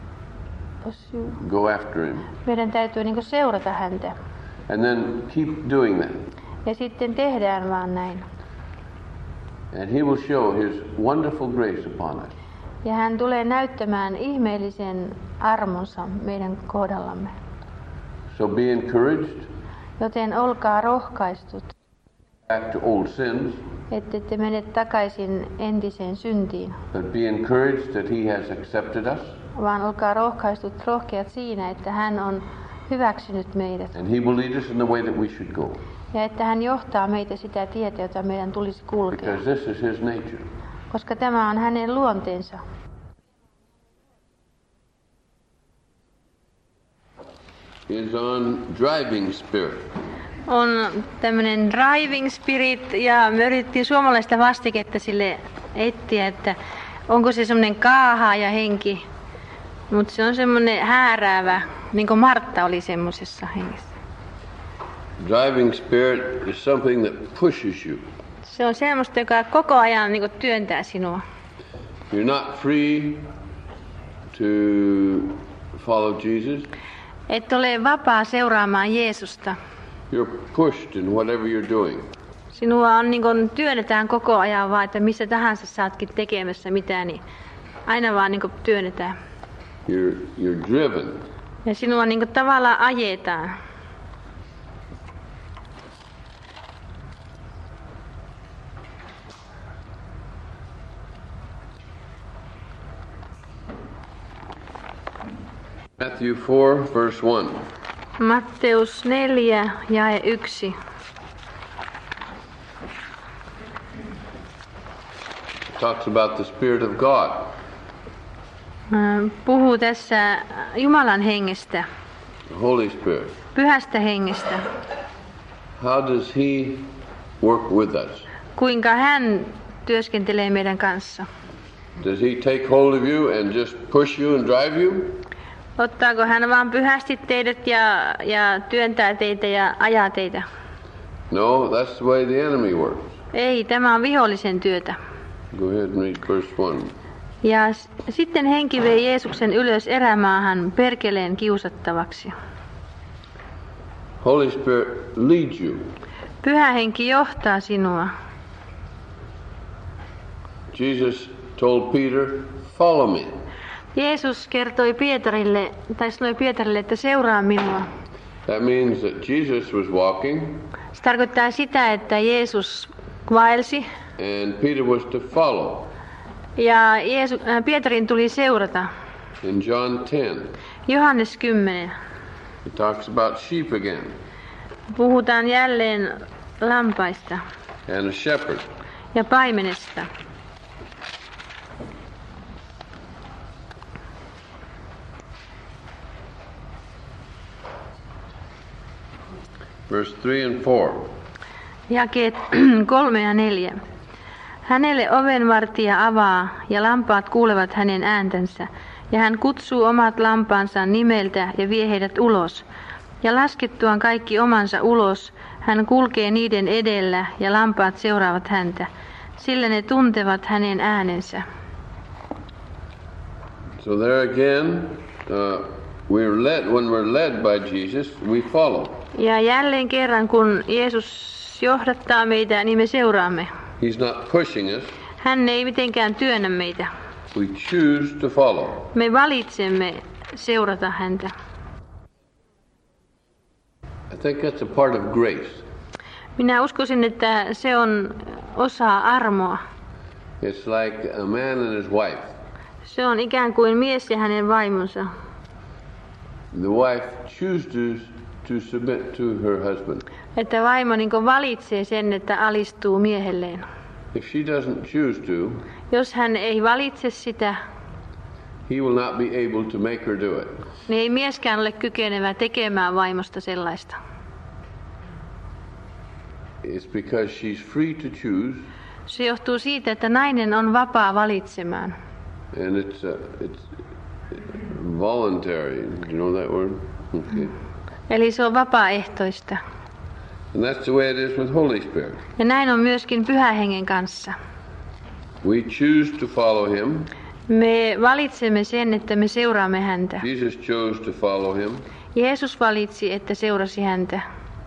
go after Him, meidän täytyy niin kuin seurata häntä. and then keep doing that. Ja sitten tehdään vaan näin. And He will show His wonderful grace upon us. Ja hän tulee näyttämään ihmeellisen armonsa meidän kohdallamme. So be encouraged, Joten olkaa rohkaistut, back to old sins, ette te mene takaisin entiseen syntiin, but be encouraged that He has accepted us, vaan olkaa rohkaistut, rohkeat siinä, että hän on hyväksynyt meidät. and He will lead us in the way that we should go, Ja että hän johtaa meitä sitä tietä, jota meidän tulisi kulkea, because this is His nature. koska tämä on hänen luonteensa. Is on driving spirit. On tämmöinen driving spirit, ja me yritettiin suomalaista vastiketta sille etsiä, että onko se semmoinen kaahaaja henki, mutta se on semmoinen hääräävä, niin kuin Martta oli semmoisessa hengessä. Driving spirit is something that pushes you. Se on semmoista, joka koko ajan niin kuin työntää sinua. You're not free to follow Jesus. Et ole vapaa seuraamaan Jeesusta. You're pushed in whatever you're doing. Sinua on niin kuin työnnetään koko ajan vaan, että missä tahansa saatkin tekemässä mitään, niin aina vaan niin kuin työnnetään. You're, you're driven. Ja sinua niin kuin tavallaan ajetaan. Matthew four, verse one. Matteus neljä, jae yksi. Talks about the Spirit of God. Puhuu tässä Jumalan hengestä, The Holy Spirit. pyhästä hengestä. How does He work with us? Kuinka hän työskentelee meidän kanssa. Does He take hold of you and just push you and drive you? Ottaako hän vaan pyhästi teidät ja, ja työntää teitä ja ajaa teitä? No, that's the way the enemy works. Ei, tämä on vihollisen työtä. Go ahead and read verse one. Ja s- sitten henki vei Jeesuksen ylös erämaahan perkeleen kiusattavaksi. Holy Spirit leads you. Pyhä henki johtaa sinua. Jesus told Peter, follow me. Jeesus kertoi Pietarille, tai sanoi Pietarille, että seuraa minua. That means that Jesus was walking Se tarkoittaa sitä, että Jeesus vaelsi and Peter was to follow. ja Jeesu, äh, Pietarin tuli seurata. In John ten, Johannes kymmenen. it talks about sheep again Puhutaan jälleen lampaista and a shepherd. ja paimenesta. Verse three and four. Jakeet kolme ja neljä. Hänelle ovenvartija avaa ja lampaat kuulevat hänen ääntänsä. Ja hän kutsuu omat lampaansa nimeltä ja vie heidät ulos. Ja laskettuaan kaikki omansa ulos, hän kulkee niiden edellä ja lampaat seuraavat häntä. Sillä ne tuntevat hänen äänensä. So there again, uh, we're led when we're led by Jesus, we follow. Ja jälleen kerran, kun Jeesus johdattaa meitä, niin me seuraamme. He's not pushing us. Hän ei mitenkään työnnä meitä. We choose to follow. Me valitsemme seurata häntä. I think that's a part of grace. Minä uskoisin, että se on osa armoa. It's like a man and his wife. Se on ikään kuin mies ja hänen vaimonsa. The wife chooses to submit to her husband. Että vaimo niin kuin valitsee sen, että alistuu miehelleen. If she doesn't choose to, Jos hän ei valitse sitä, he will not be able to make her do it. niin ei mieskään ole kykenevä tekemään vaimosta sellaista. It's because she's free to choose, Se johtuu siitä, että nainen on vapaa valitsemaan. and it's uh, it's voluntary. You know that word? Okay. Eli se on vapaaehtoista. And that's the way it is with Holy Spirit. Ja näin on myöskin Pyhän Hengen kanssa. We choose to follow him. Me valitsemme sen, että me seuraamme häntä. Jesus chose to follow him. Jeesus valitsi, että seurasi häntä.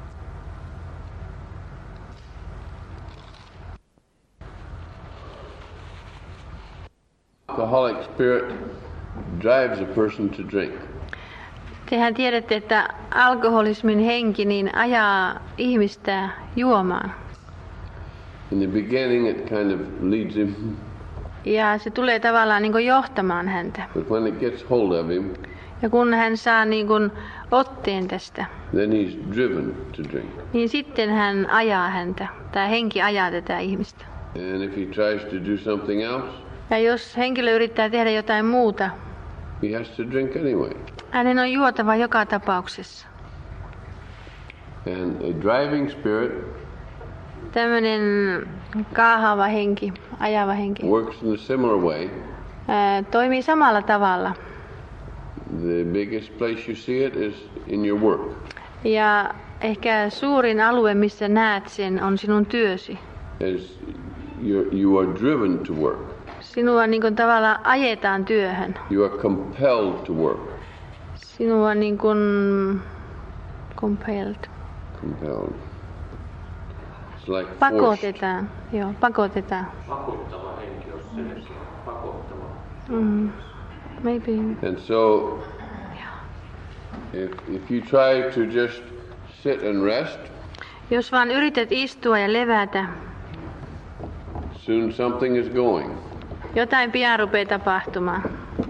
Alcoholic spirit drives a person to drink. Tehän tiedätte, että alkoholismin henki niin ajaa ihmistä juomaan. In the beginning, it kind of leads him, Ja se tulee tavallaan niin kuin johtamaan häntä. but when it gets hold of him, Ja kun hän saa niin kuin otteen tästä, then he's driven to drink. niin sitten hän ajaa häntä. Tämä henki ajaa tätä ihmistä. And if he tries to do something else, Ja jos henkilö yrittää tehdä jotain muuta, he has to drink anyway. hänen on juotava joka tapauksessa. And a driving spirit Tämmöinen kaahaava henki, ajava henki, works in a similar way. ää, toimii samalla tavalla. The biggest place you see it is in your work. Ja ehkä suurin alue, missä näet sen, on sinun työsi. As you you are driven to work. Sinua niin kuin tavallaan ajetaan työhön. You are compelled to work. Sinua niin kuin compelled. Compelled. It's like forced. Pakotetaan. Joo, pakotetaan. Pakottava henki, jos se on pakottava. Mm. Maybe. And so, if if you try to just sit and rest, Jos vaan yrität istua ja levätä, soon something is going. jotain pian rupeaa tapahtumaan.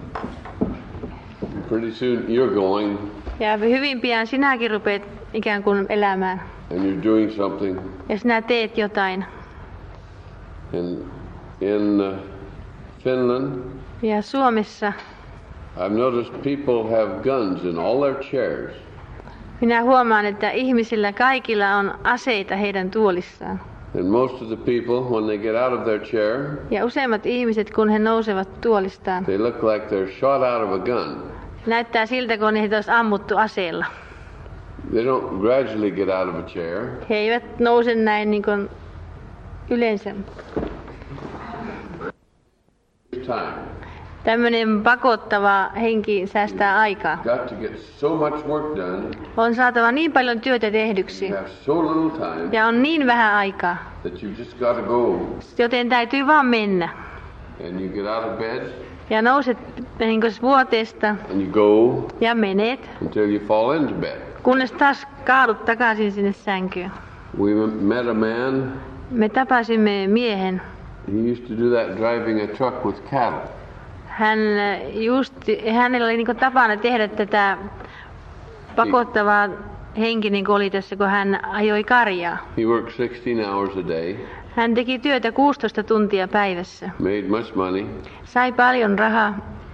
Pretty soon you're going, Ja hyvin pian sinäkin rupeat ikään kuin elämään. and you're doing something. Ja sinä teet jotain. And in uh, Finland, Ja Suomessa I've noticed people have guns in all their chairs. minä huomaan, että ihmisillä kaikilla on aseita heidän tuolissaan. And most of the people, when they get out of their chair, Ja useimmat ihmiset, kun he nousevat tuolistaan, they look like they're shot out of a gun. näyttää siltä, kun heitä olisi ammuttu aseella. They don't gradually get out of a chair. He eivät nouse näin niin kuin yleensä. Time. Tämmöinen pakottava henki säästää aikaa. Got to get so much work done. On saatava niin paljon työtä tehdyksi. You have so little time Ja on niin vähän aikaa. that you just got to go. Joten täytyy vaan mennä. And you get out of bed Ja nouset niin kuin vuoteesta and you go ja menet, until you fall into bed. kunnes taas kaadut takaisin sinne sänkyyn. We met a man. Me tapasimme miehen. He used to do that driving a truck with cattle. Hän just, hänellä oli niin tapana tehdä tätä pakottavaa henki, niin kuin oli tässä, kun hän ajoi karjaa. He worked sixteen hours a day, Hän teki työtä kuusitoista tuntia päivässä. made much money, Sai paljon rahaa.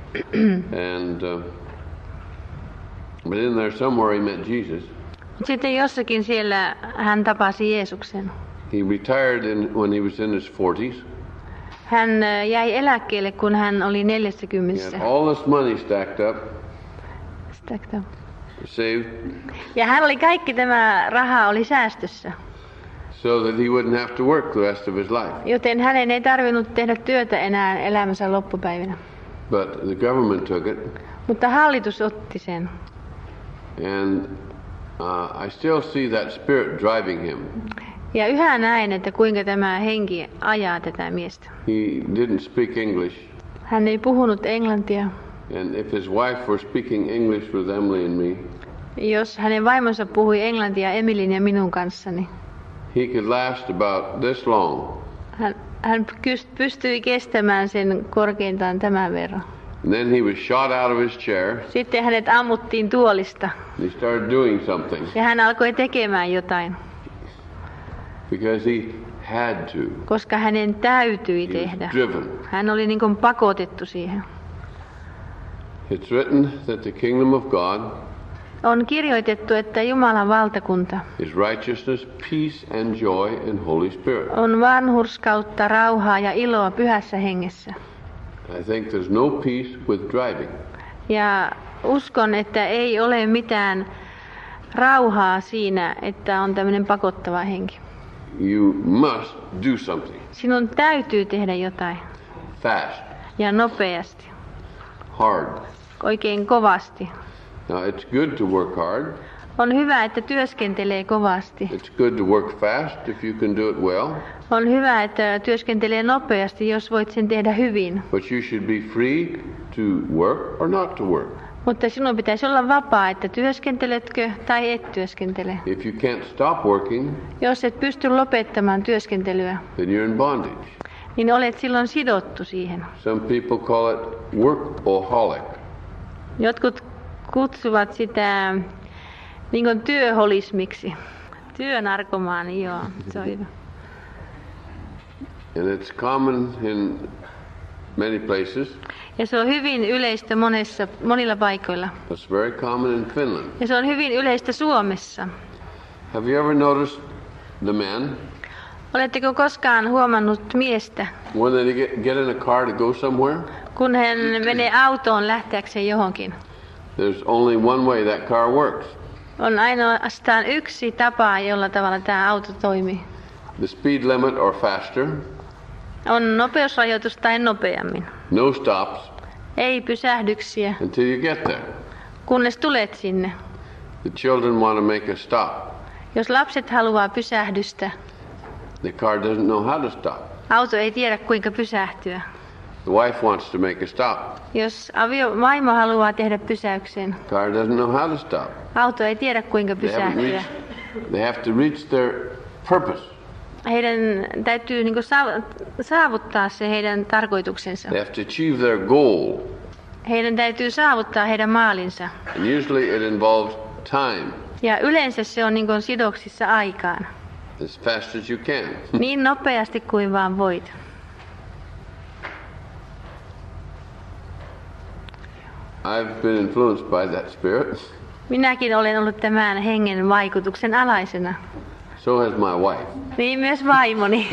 and uh, but in there somewhere he met Jesus. Mut sitten jossakin siellä hän tapasi Jeesuksen. He retired in, when he was in his forties. Hän äh, jäi eläkkeelle, kun hän oli He neljässäkymmenessä. had all this money stacked up, Stacked up. saved, Ja hän oli kaikki tämä raha oli säästössä. so that he wouldn't have to work the rest of his life. Joten hänen ei tarvinnut tehdä työtä enää elämänsä loppupäivinä. But the government took it, Mutta hallitus otti sen. and uh, I still see that spirit driving him. Ja yhä näen, että kuinka tämä henki ajaa tätä miestä. He didn't speak English, Hän ei puhunut englantia. and if his wife were speaking English with Emily and me, Jos hänen vaimonsa puhui englantia Emilin ja minun kanssani, he could last about this long. hän, hän kyst- pystyi kestämään sen korkeintaan tämän verran. And then he was shot out of his chair, Sitten hänet ammuttiin tuolista and he started doing something ja hän alkoi tekemään jotain, because he had to. koska hänen täytyi He was tehdä. driven. Hän oli niin kuin pakotettu siihen. It's written that the kingdom of God On kirjoitettu, että Jumalan valtakunta is righteousness, peace, and joy in Holy Spirit. on vanhurskautta, rauhaa ja iloa pyhässä hengessä. I think there's no peace with driving. Ja uskon, että ei ole mitään rauhaa siinä, että on tämmöinen pakottava henki. You must do something Sinun täytyy tehdä jotain. fast, Ja nopeasti. hard. Oikein kovasti. Now, it's good to work hard. On hyvä, että työskentelee kovasti. It's good to work fast if you can do it well. On hyvä, että työskentelee nopeasti, jos voit sen tehdä hyvin. But you should be free to work or not to work. Mutta sinun pitäisi olla vapaa, että työskenteletkö tai et työskentele. If you can't stop working, Jos et pysty lopettamaan työskentelyä, then you're in bondage. niin olet silloin sidottu siihen. Some people call it workaholic. Jotkut kutsuvat sitä niin kuin työholismiksi. Työnarkomaani, joo, se on hyvä. And it's common in many places. Ja se on hyvin yleistä monessa, monilla paikoilla. It's very common in Finland. Ja se on hyvin yleistä Suomessa. Have you ever noticed the men, Oletteko koskaan huomannut miestä, when they get, get in a car to go somewhere, kun hän menee autoon lähteäkseen johonkin? there's only one way that car works. On ainoastaan yksi tapa, jolla tavalla tämä auto toimii. The speed limit or faster, On nopeusrajoitus tai nopeammin. no stops Ei pysähdyksiä, until you get there. kunnes tulet sinne. The children want to make a stop. Jos lapset haluaa pysähdystä, The car doesn't know how to stop. auto ei tiedä kuinka pysähtyä. The wife wants to make a stop. Jos avio vaimo haluaa tehdä pysäyksen, The car doesn't know how to stop. auto ei tiedä kuinka They haven't pysähtyä. reached, they have to reach their purpose. Heidän täytyy niin kuin saavuttaa se heidän tarkoituksensa. They have to achieve their goal. Heidän täytyy saavuttaa heidän maalinsa. And usually it involves time, Ja yleensä se on niin kuin sidoksissa aikaan. as fast as you can. Niin nopeasti kuin vaan voit. I've been influenced by that spirit. Minäkin olen ollut tämän hengen vaikutuksen alaisena. So has my wife. Niin myös vaimoni.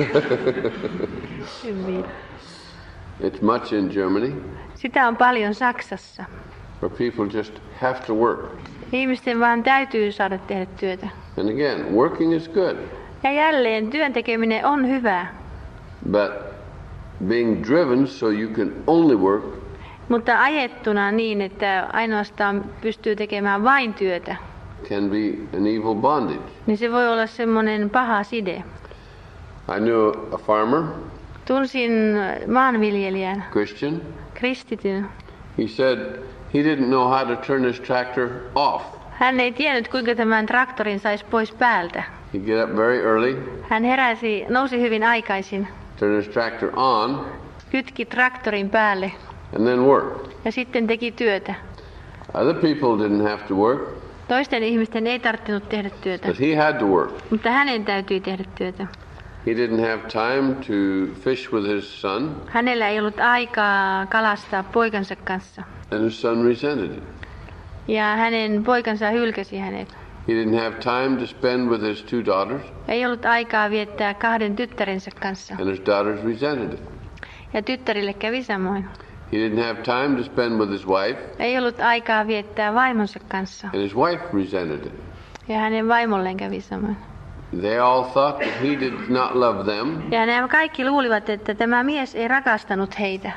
It's much in Germany, Sitä on paljon Saksassa. where people just have to work. Ihmisten vaan täytyy saada tehdä työtä. And again, working is good, Ja jälleen työn tekeminen on hyvää. but being driven so you can only work Mutta ajettuna niin, että ainoastaan pystyy tekemään vain työtä, can be an evil bondage. niin se voi olla semmoinen paha side. I knew a farmer, Tunsin maanviljelijän, Christian. kristityn. He said he didn't know how to turn his tractor off. Hän ei tiennyt, kuinka tämän traktorin saisi pois päältä. He'd get up very early, Hän heräsi, nousi hyvin aikaisin, turn his tractor on, kytki traktorin päälle and then work. ja sitten teki työtä. Other people didn't have to work, Toisten ihmisten ei tarvinnut tehdä työtä, but he had to work. mutta hänen täytyi tehdä työtä. He didn't have time to fish with his son, Hänellä ei ollut aikaa kalastaa poikansa kanssa. and his son resented it. Ja hänen poikansa hylkäsi hänet. He didn't have time to spend with his two daughters, Ei ollut aikaa viettää kahden tyttärensä kanssa. and his daughters resented it. Ja tyttärille kävi samoin. He didn't have time to spend with his wife, Ei ollut aikaa viettää vaimonsa kanssa. and his wife resented it. Ja hänen vaimolleen kävi samoin. They all thought that he did not love them. Ja nämä kaikki luulivat, että tämä mies ei rakastanut heitä.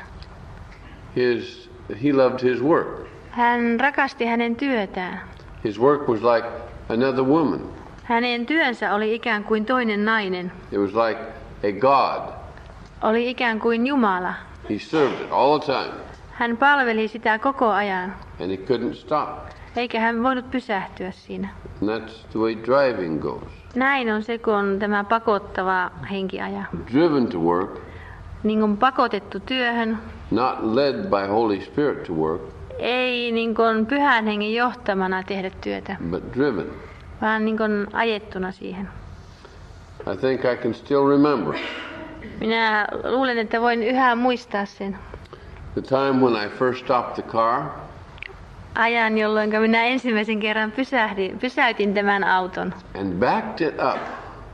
His, he loved his work. Hän rakasti hänen työtään. His work was like another woman. Hänen työnsä oli ikään kuin toinen nainen. It was like a god. Oli ikään kuin Jumala. He served it all the time, Hän palveli sitä koko ajan, and he couldn't stop. eikä hän voinut pysähtyä siinä. And that's the way driving goes. Näin on se, kun on tämä pakottava henki ajaa. Driven to work, Niin kuin pakotettu työhön, not led by Holy Spirit to work, ei niin kuin pyhän hengen johtamana tehdä työtä, but driven. vaan niin kuin ajettuna siihen. I think I can still remember Minä luulen, että voin yhä muistaa sen the time when I first stopped the car, ajan, jolloin minä ensimmäisen kerran pysähdin, pysäytin tämän auton. and backed it up.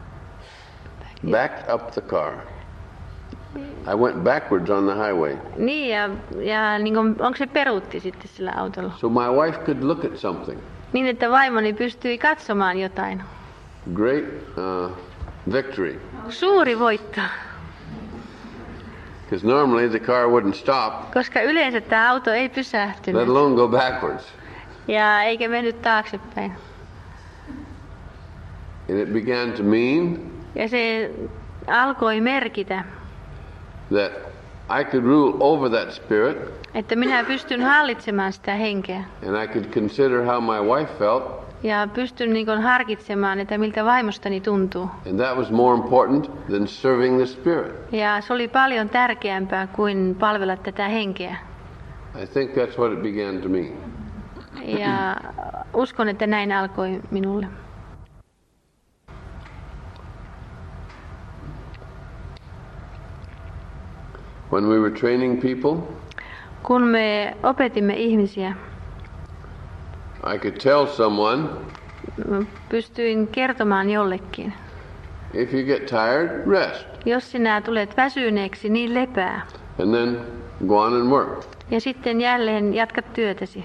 Backed up the car. I went backwards on the highway Niin, ja, ja niin kuin, onko se peruutti sitten sillä autolla? so my wife could look at something. Niin, että vaimoni pystyi katsomaan jotain. Great uh, victory. Suuri voitto, Because normally the car wouldn't stop, koska yleensä tämä auto ei let pysähtynyt alone go backwards. ja eikä mennyt taaksepäin. And it began to mean Ja se alkoi merkitä, that I could rule over that spirit, että minä pystyn hallitsemaan sitä henkeä. and I could consider how my wife felt, Ja pystyn niin kuin harkitsemaan, että miltä vaimostani tuntuu. and that was more important than serving the spirit. Ja se oli paljon tärkeämpää kuin palvella tätä henkeä. I think that's what it began to mean. Ja uskon, että näin alkoi minulle. When we were training people, Kun me opetimme ihmisiä, I could tell someone, pystyin kertomaan jollekin. if you get tired, rest, Jos sinä tulet väsyneeksi, niin lepää. and then go on and work. Ja sitten jälleen jatkat työtäsi.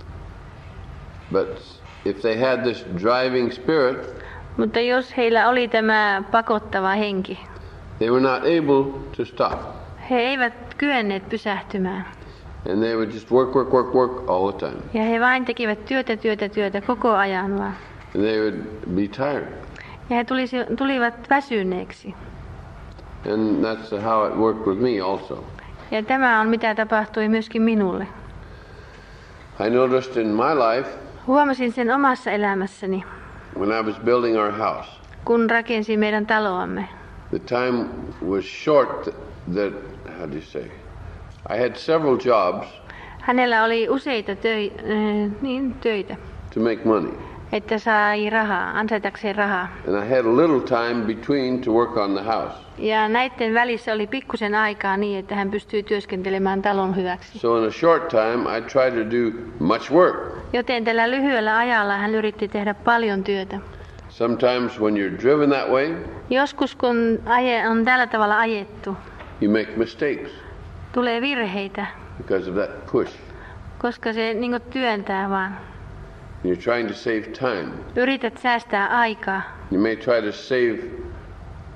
But if they had this driving spirit, Mutta jos heillä oli tämä pakottava henki, they were not able to stop. he eivät kyenneet pysähtymään. And they would just work, work, work, work all the time. Ja he vain tekivät työtä, työtä, työtä koko ajan vaan. And they would be tired. Ja he tulisi, tulivat väsyneeksi. And that's how it worked with me also. Ja tämä on mitä tapahtui myöskin minulle. I noticed in my life, Huomasin sen omassa elämässäni, when I was building our house, kun rakensin meidän taloamme. the time was short that, how do you say, I had several jobs Hänellä oli useita töi, äh, niin, töitä, to make money. että sai rahaa, ansaitakseen rahaa. And I had a little time between to work on the house. Ja näiden välissä oli pikkusen aikaa niin, että hän pystyi työskentelemään talon hyväksi. So in a short time, I tried to do much work. Joten tällä lyhyellä ajalla hän yritti tehdä paljon työtä. Sometimes when you're driven that way, Joskus kun aje on tällä tavalla ajettu, you make mistakes tulee virheitä, because of that push. koska se niin kuin työntää vaan. You're trying to save time. Yrität säästää aikaa. You may try to save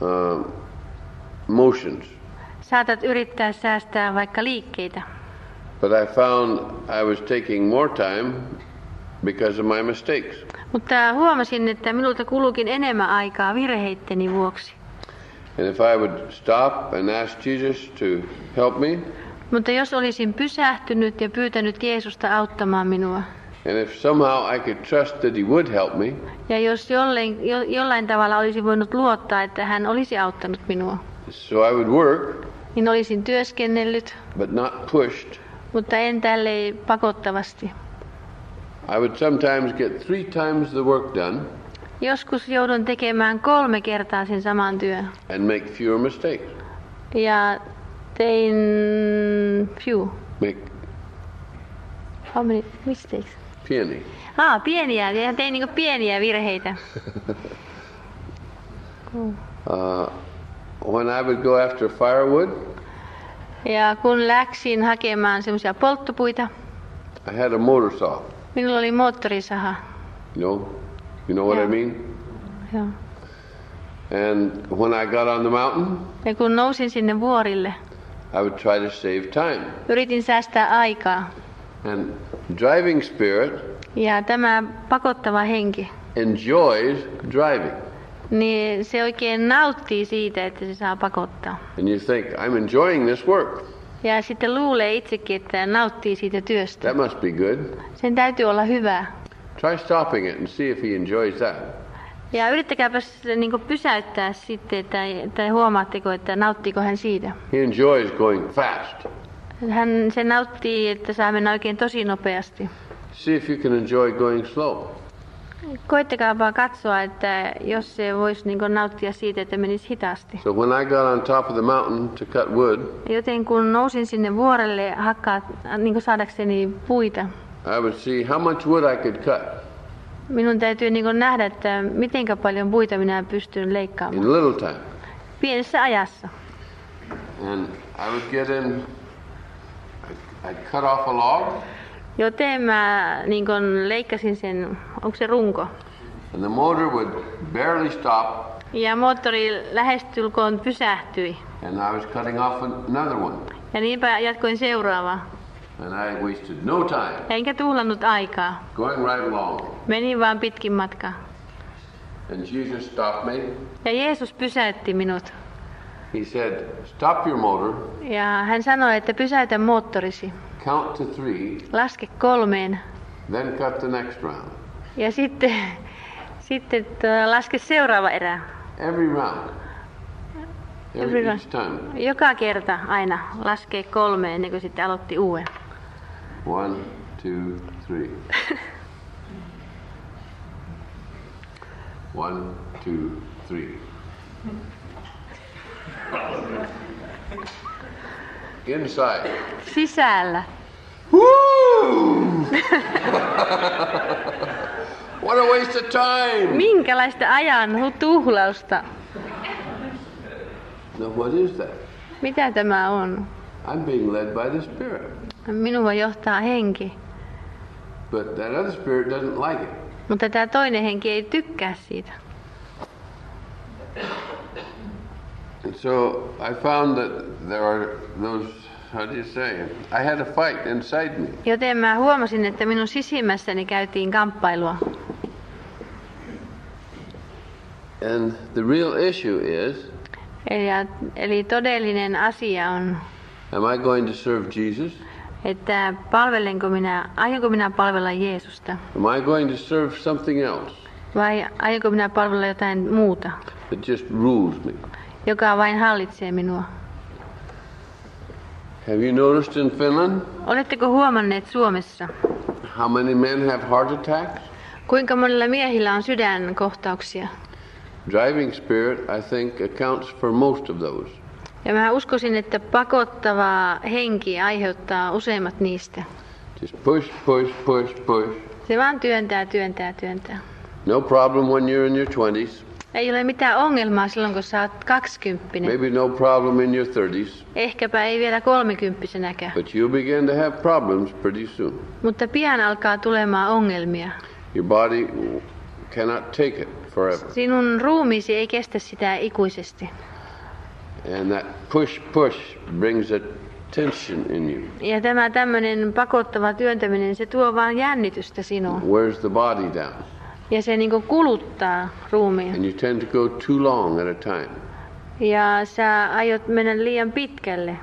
uh, motions. Saatat yrittää säästää vaikka liikkeitä. But I found I was taking more time because of my mistakes. Mutta huomasin, että minulta kulukin enemmän aikaa virheitteni vuoksi. And if I would stop and ask Jesus to help me, Mutta jos olisin pysähtynyt ja pyytänyt Jeesusta auttamaan minua, and if somehow I could trust that he would help me, ja jos jollain, jo, jollain tavalla olisi voinut luottaa, että hän olisi auttanut minua, so I would work, niin olisin työskennellyt, but not pushed. mutta en tälleen pakottavasti. I would sometimes get three times the work done Joskus joudun tekemään kolme kertaa sen saman työn. and make fewer mistakes. Ja tein few. Make How many mistakes? pieni. Ah, pieniä. Ja tein niinku pieniä virheitä. Uh, when I would go after firewood, Ja kun läksin hakemaan semmoisia polttopuita, I had a motor saw. minulla oli moottorisaha. You know, you know what I Yeah. mean? Joo. And when I got on the mountain, Ja kun nousin sinne vuorille, I would try to save time. yritin säästää aikaa. And driving spirit Ja tämä pakottava henki, enjoys driving. niin se oikein nauttii siitä, että se saa pakottaa. And you think, I'm enjoying this work. Ja sitten luulee itsekin, että nauttii siitä työstä. That must be good. Sen täytyy olla hyvää. Try stopping it and see if he enjoys that. Ja yrittäkääpäs niin pysäyttää sitten, tai, tai huomaatteko, että nauttiiko hän siitä. He enjoys going fast. Hän se nauttii, että saa mennä oikein tosi nopeasti. See if you can enjoy going slow. Koittakaapa katsoa, että jos se voisi niin nauttia siitä, että menisi hitaasti. So when I got on top of the mountain to cut wood, Joten kun nousin sinne vuorelle hakkaa, niin saadakseni puita, I would see how much wood I could cut minun täytyy niin nähdä, että miten paljon puita minä pystyn leikkaamaan. in little time. Pienessä ajassa. And I would get in, I'd, I'd cut off a log, Joten mä niin leikkasin sen, onko se runko? and the motor would barely stop, Ja moottori lähestulkoon pysähtyi. and I was cutting off another one. Ja niinpä jatkoin seuraavaa. And I wasted no time Enkä tuhlannut aikaa. going right along. Menin vaan pitkin matkaa. And Jesus stopped me. Ja Jeesus pysäytti minut. He said, stop your motor, Ja hän sanoi, että pysäytä moottorisi. count to three, Laske kolmeen. then cut the next round. Ja sitten, sitten tuota, laske seuraava erä. Every round. Every, Every each time. Joka kerta aina laskee kolmeen ennen kuin sitten aloitti uuden. One, two, three. One, two, three. Inside. Sisällä. Woo! What a waste of time! Minkälaista ajan tuhlausta? Now what is that? Mitä tämä on? I'm being led by the Spirit. Minua johtaa henki. But that other spirit doesn't like it. Mutta tämä toinen henki ei tykkää siitä. And so I found that there are those, how do you say, I had a fight inside me. Joten mä huomasin, että minun sisimmässäni käytiin kamppailua. And the real issue is, Eli, eli todellinen asia on, am I going to serve Jesus? että palvelenko minä, aionko minä palvella Jeesusta Am I going to serve something else vai aionko minä palvella jotain muuta, that just rules me? joka vain hallitsee minua. Have you noticed in Finland Oletteko huomanneet Suomessa, how many men have heart attacks? kuinka monilla miehillä on sydänkohtauksia? Driving spirit, I think, accounts for most of those. Ja mä uskoisin, että pakottava henki aiheuttaa useimmat niistä. Just push, push, push, push. Se vaan työntää, työntää, työntää. No problem when you're in your twenties. Ei ole mitään ongelmaa silloin, kun sä oot kaksikymppinen. Maybe no problem in your thirties. Ehkäpä ei vielä kolmekymppisenäkään. But you'll begin to have problems pretty soon. Mutta pian alkaa tulemaan ongelmia. Your body cannot take it forever. Sinun ruumiisi ei kestä sitä ikuisesti. And that push, push brings a tension in you. Ja tämä tämmöinen pakottava työntäminen, se tuo vaan jännitystä sinuun. Wears the body down. Ja se niin kuin kuluttaa ruumiin. And you tend to go too long at a time. Ja sä aiot mennä liian pitkälle.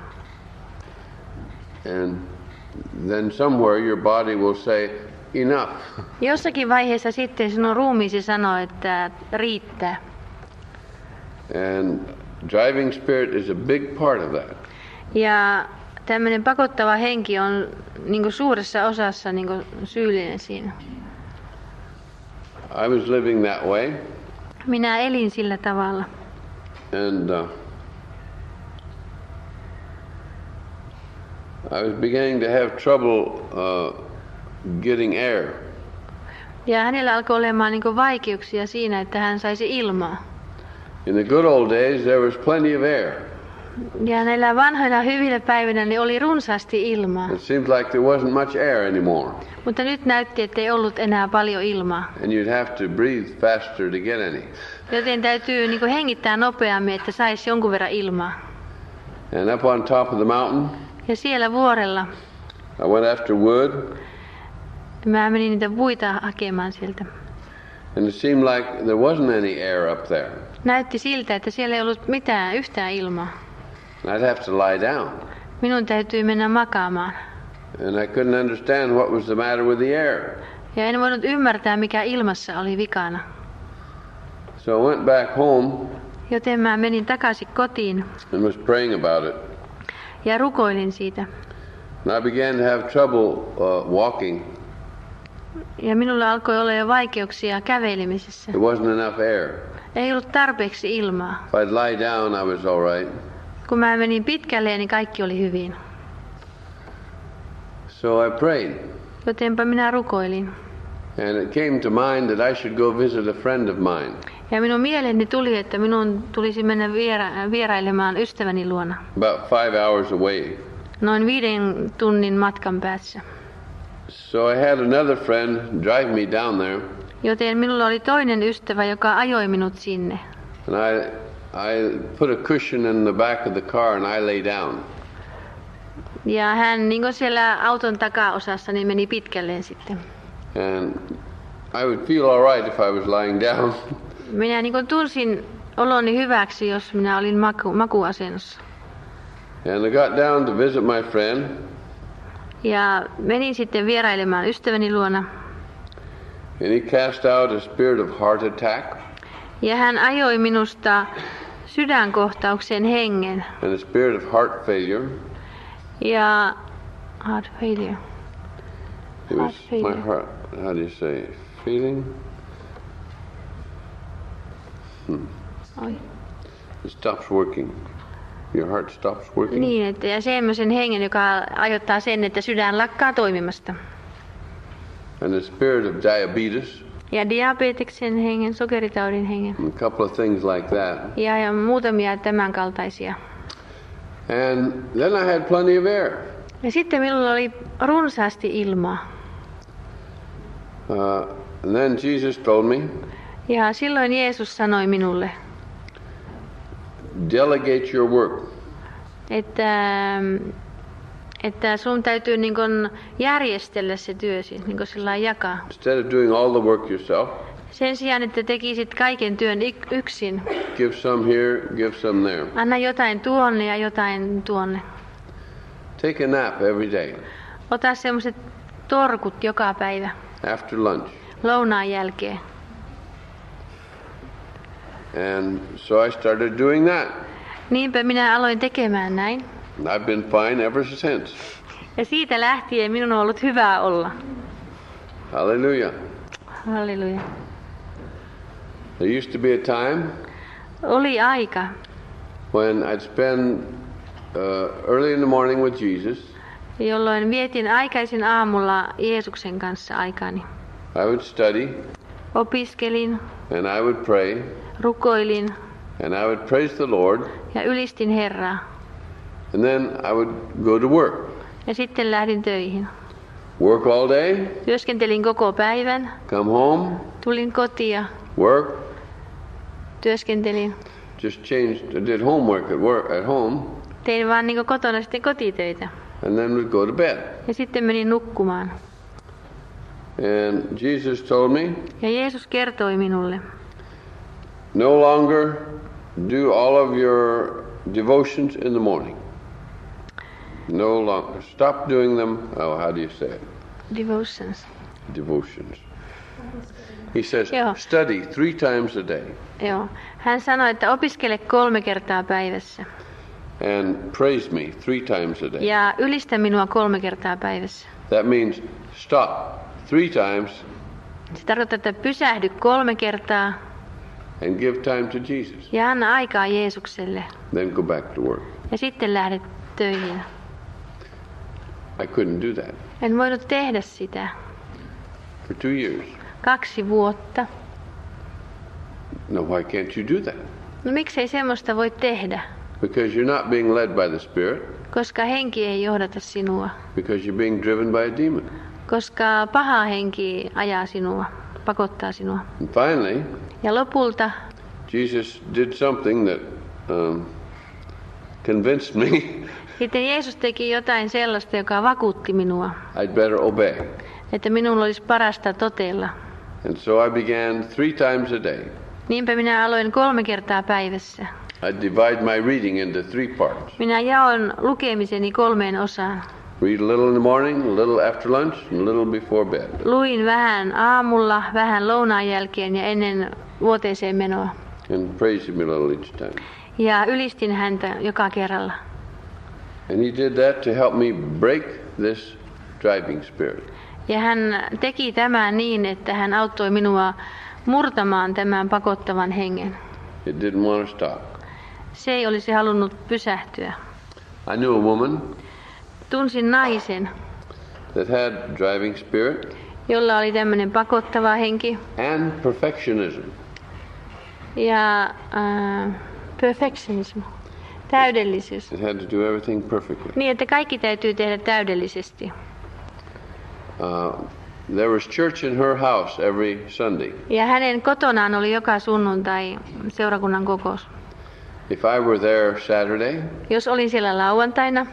And then somewhere your body will say, enough. Jossakin vaiheessa sitten sinun ruumiisi sanoo, että riittää. And driving spirit is a big part of that. Ja tämmöinen pakottava henki on niin kuin suuressa osassa niin kuin syyllinen siinä. I was living that way. Minä elin sillä tavalla. And uh, I was beginning to have trouble uh, getting air. Ja hänellä alkoi olemaan niin kuin vaikeuksia siinä, että hän saisi ilmaa. In the good old days there was plenty of air. Ja näillä vanhoilla hyvillä päivinä niin oli runsaasti ilmaa. It seemed like there wasn't much air anymore. Mutta nyt näytti, että ei ollut enää paljon ilmaa. And you'd have to breathe faster to get any. Joten täytyy niin kuin hengittää nopeammin, että saisi jonkun verran ilmaa. And up on top of the mountain, Ja siellä vuorella I went after wood. mä menin niitä puita hakemaan sieltä. And it seemed like there wasn't any air up there. Näytti siltä, että siellä ei ollut mitään yhtään ilmaa. I'd have to lie down. Minun täytyy mennä makaamaan. And I couldn't understand what was the matter with the air. Ja en voinut ymmärtää, mikä ilmassa oli vikana. So I went back home Joten mä menin takaisin kotiin and was praying about it. ja rukoilin siitä. And I began to have trouble uh, walking. Ja minulla alkoi olla jo vaikeuksia kävelemisessä. There wasn't enough air. Ei ollut tarpeeksi ilmaa. If I'd lie down, I was all right. Kun mä menin pitkälle, niin kaikki oli hyvin. So I prayed. Jotenpä minä rukoilin. And it came to mind that I should go visit a friend of mine. Ja minun mieleeni tuli, että minun tulisi mennä viera- vierailemaan ystäväni luona. About five hours away. Noin viiden tunnin matkan päässä. So I had another friend drive me down there. Joten minulla oli toinen ystävä, joka ajoi minut sinne. And I, I put a cushion in the back of the car and I lay down. Ja hän niin kuin siellä auton takaosassa niin meni pitkälleen sitten. And I would feel all right if I was lying down. Minä niin kuin tunsin oloni hyväksi, jos minä olin maku- makuasennossa. And I got down to visit my friend. Ja menin sitten vierailemaan ystäväni luona. And he cast out a spirit of heart attack Ja hän ajoi minusta sydänkohtauksen hengen. and a spirit of heart failure. Ja heart failure. It Heart was failure. my heart, how do you say, feeling? Hmm. Oi. It stops working. Your heart stops working. Niin, että ja semmoisen hengen, joka aiheuttaa sen, että sydän lakkaa toimimasta. And a spirit of diabetes. Ja diabeteksen hengen, sokeritaudin hengen. And a couple of things like that. Ja, ja muutamia tämän kaltaisia. And then I had plenty of air. Ja sitten minulla oli runsaasti ilmaa. Uh, and then Jesus told me, Ja silloin Jeesus sanoi minulle, delegate your work. että, että sun täytyy niin kuin järjestellä se työsi, niin kuin sillä lailla jakaa. Instead of doing all the work yourself, Sen sijaan, että tekisit kaiken työn ik- yksin. give some here, give some there. Anna jotain tuonne ja jotain tuonne. Take a nap every day Ota semmoiset torkut joka päivä after lunch. lounaan jälkeen. And so I started doing that. Niinpä minä aloin tekemään näin. I've been fine ever since. Ja siitä lähtien minun on ollut hyvä olla. Hallelujah. Halleluja. There used to be a time Oli aika, when I'd spend uh, early in the morning with Jesus. jolloin vietin aikaisin aamulla Jeesuksen kanssa aikani. I would study Opiskelin, and I would pray rukoilin and I would praise the Lord. ja ylistin Herraa. And then I would go to work. Ja sitten lähdin töihin. Work all day, Työskentelin koko päivän, come home, tulin kotia, work. työskentelin. Just changed, I did homework at work at home. Tein vaan niin kotona sitten kotitöitä. and then would go to bed. Ja sitten menin nukkumaan. And Jesus told me, Ja Jeesus kertoi minulle, no longer do all of your devotions in the morning. No longer. Stop doing them. Oh, how do you say it? devotions. Devotions. He says, Joo. study three times a day Joo. Hän sanoi, että opiskele kolme kertaa päivässä. and praise me three times a day. Ja ylistä minua kolme kertaa päivässä. That means stop three times Se tarkoittaa, että pysähdy kolme kertaa and give time to Jesus. ja anna aikaa Jeesukselle. Then go back to work. Ja sitten lähdet töihin. I couldn't do that En voinut tehdä sitä. for two years. Kaksi vuotta. No, why can't you do that? No miksei semmoista voi tehdä? Because you're not being led by the Spirit, Koska henki ei johdata sinua. because you're being driven by a demon. Koska paha henki ajaa sinua, pakottaa sinua. And finally, Ja lopulta Jesus did something that um, convinced me sitten Jeesus teki jotain sellaista, joka vakuutti minua. I'd better obey. Että minun olisi parasta totella. And so I began three times a day. Niinpä minä aloin kolme kertaa päivässä. I divide my reading into three parts. Minä jaoin lukemiseni kolmeen osaan. Read a little in the morning, a little after lunch, and a little before bed. Luin vähän aamulla, vähän lounaan jälkeen ja ennen vuoteeseen menoa. And praise him a little each time. Ja ylistin häntä joka kerralla. And he did that to help me break this driving spirit. Ja hän teki tämän niin, että hän auttoi minua murtamaan tämän pakottavan hengen. It didn't want to stop. Se ei olisi halunnut pysähtyä. I knew a woman Tunsin naisen, that had driving spirit jolla oli tämmöinen pakottava henki and perfectionism. ja äh, perfectionism, täydellisyys. It had to do everything perfectly. Niin, että kaikki täytyy tehdä täydellisesti. Uh, there was church in her house every Sunday. Ja hänen kotonaan oli joka sunnuntai seurakunnan kokous. If I were there Saturday, Jos olin siellä lauantaina,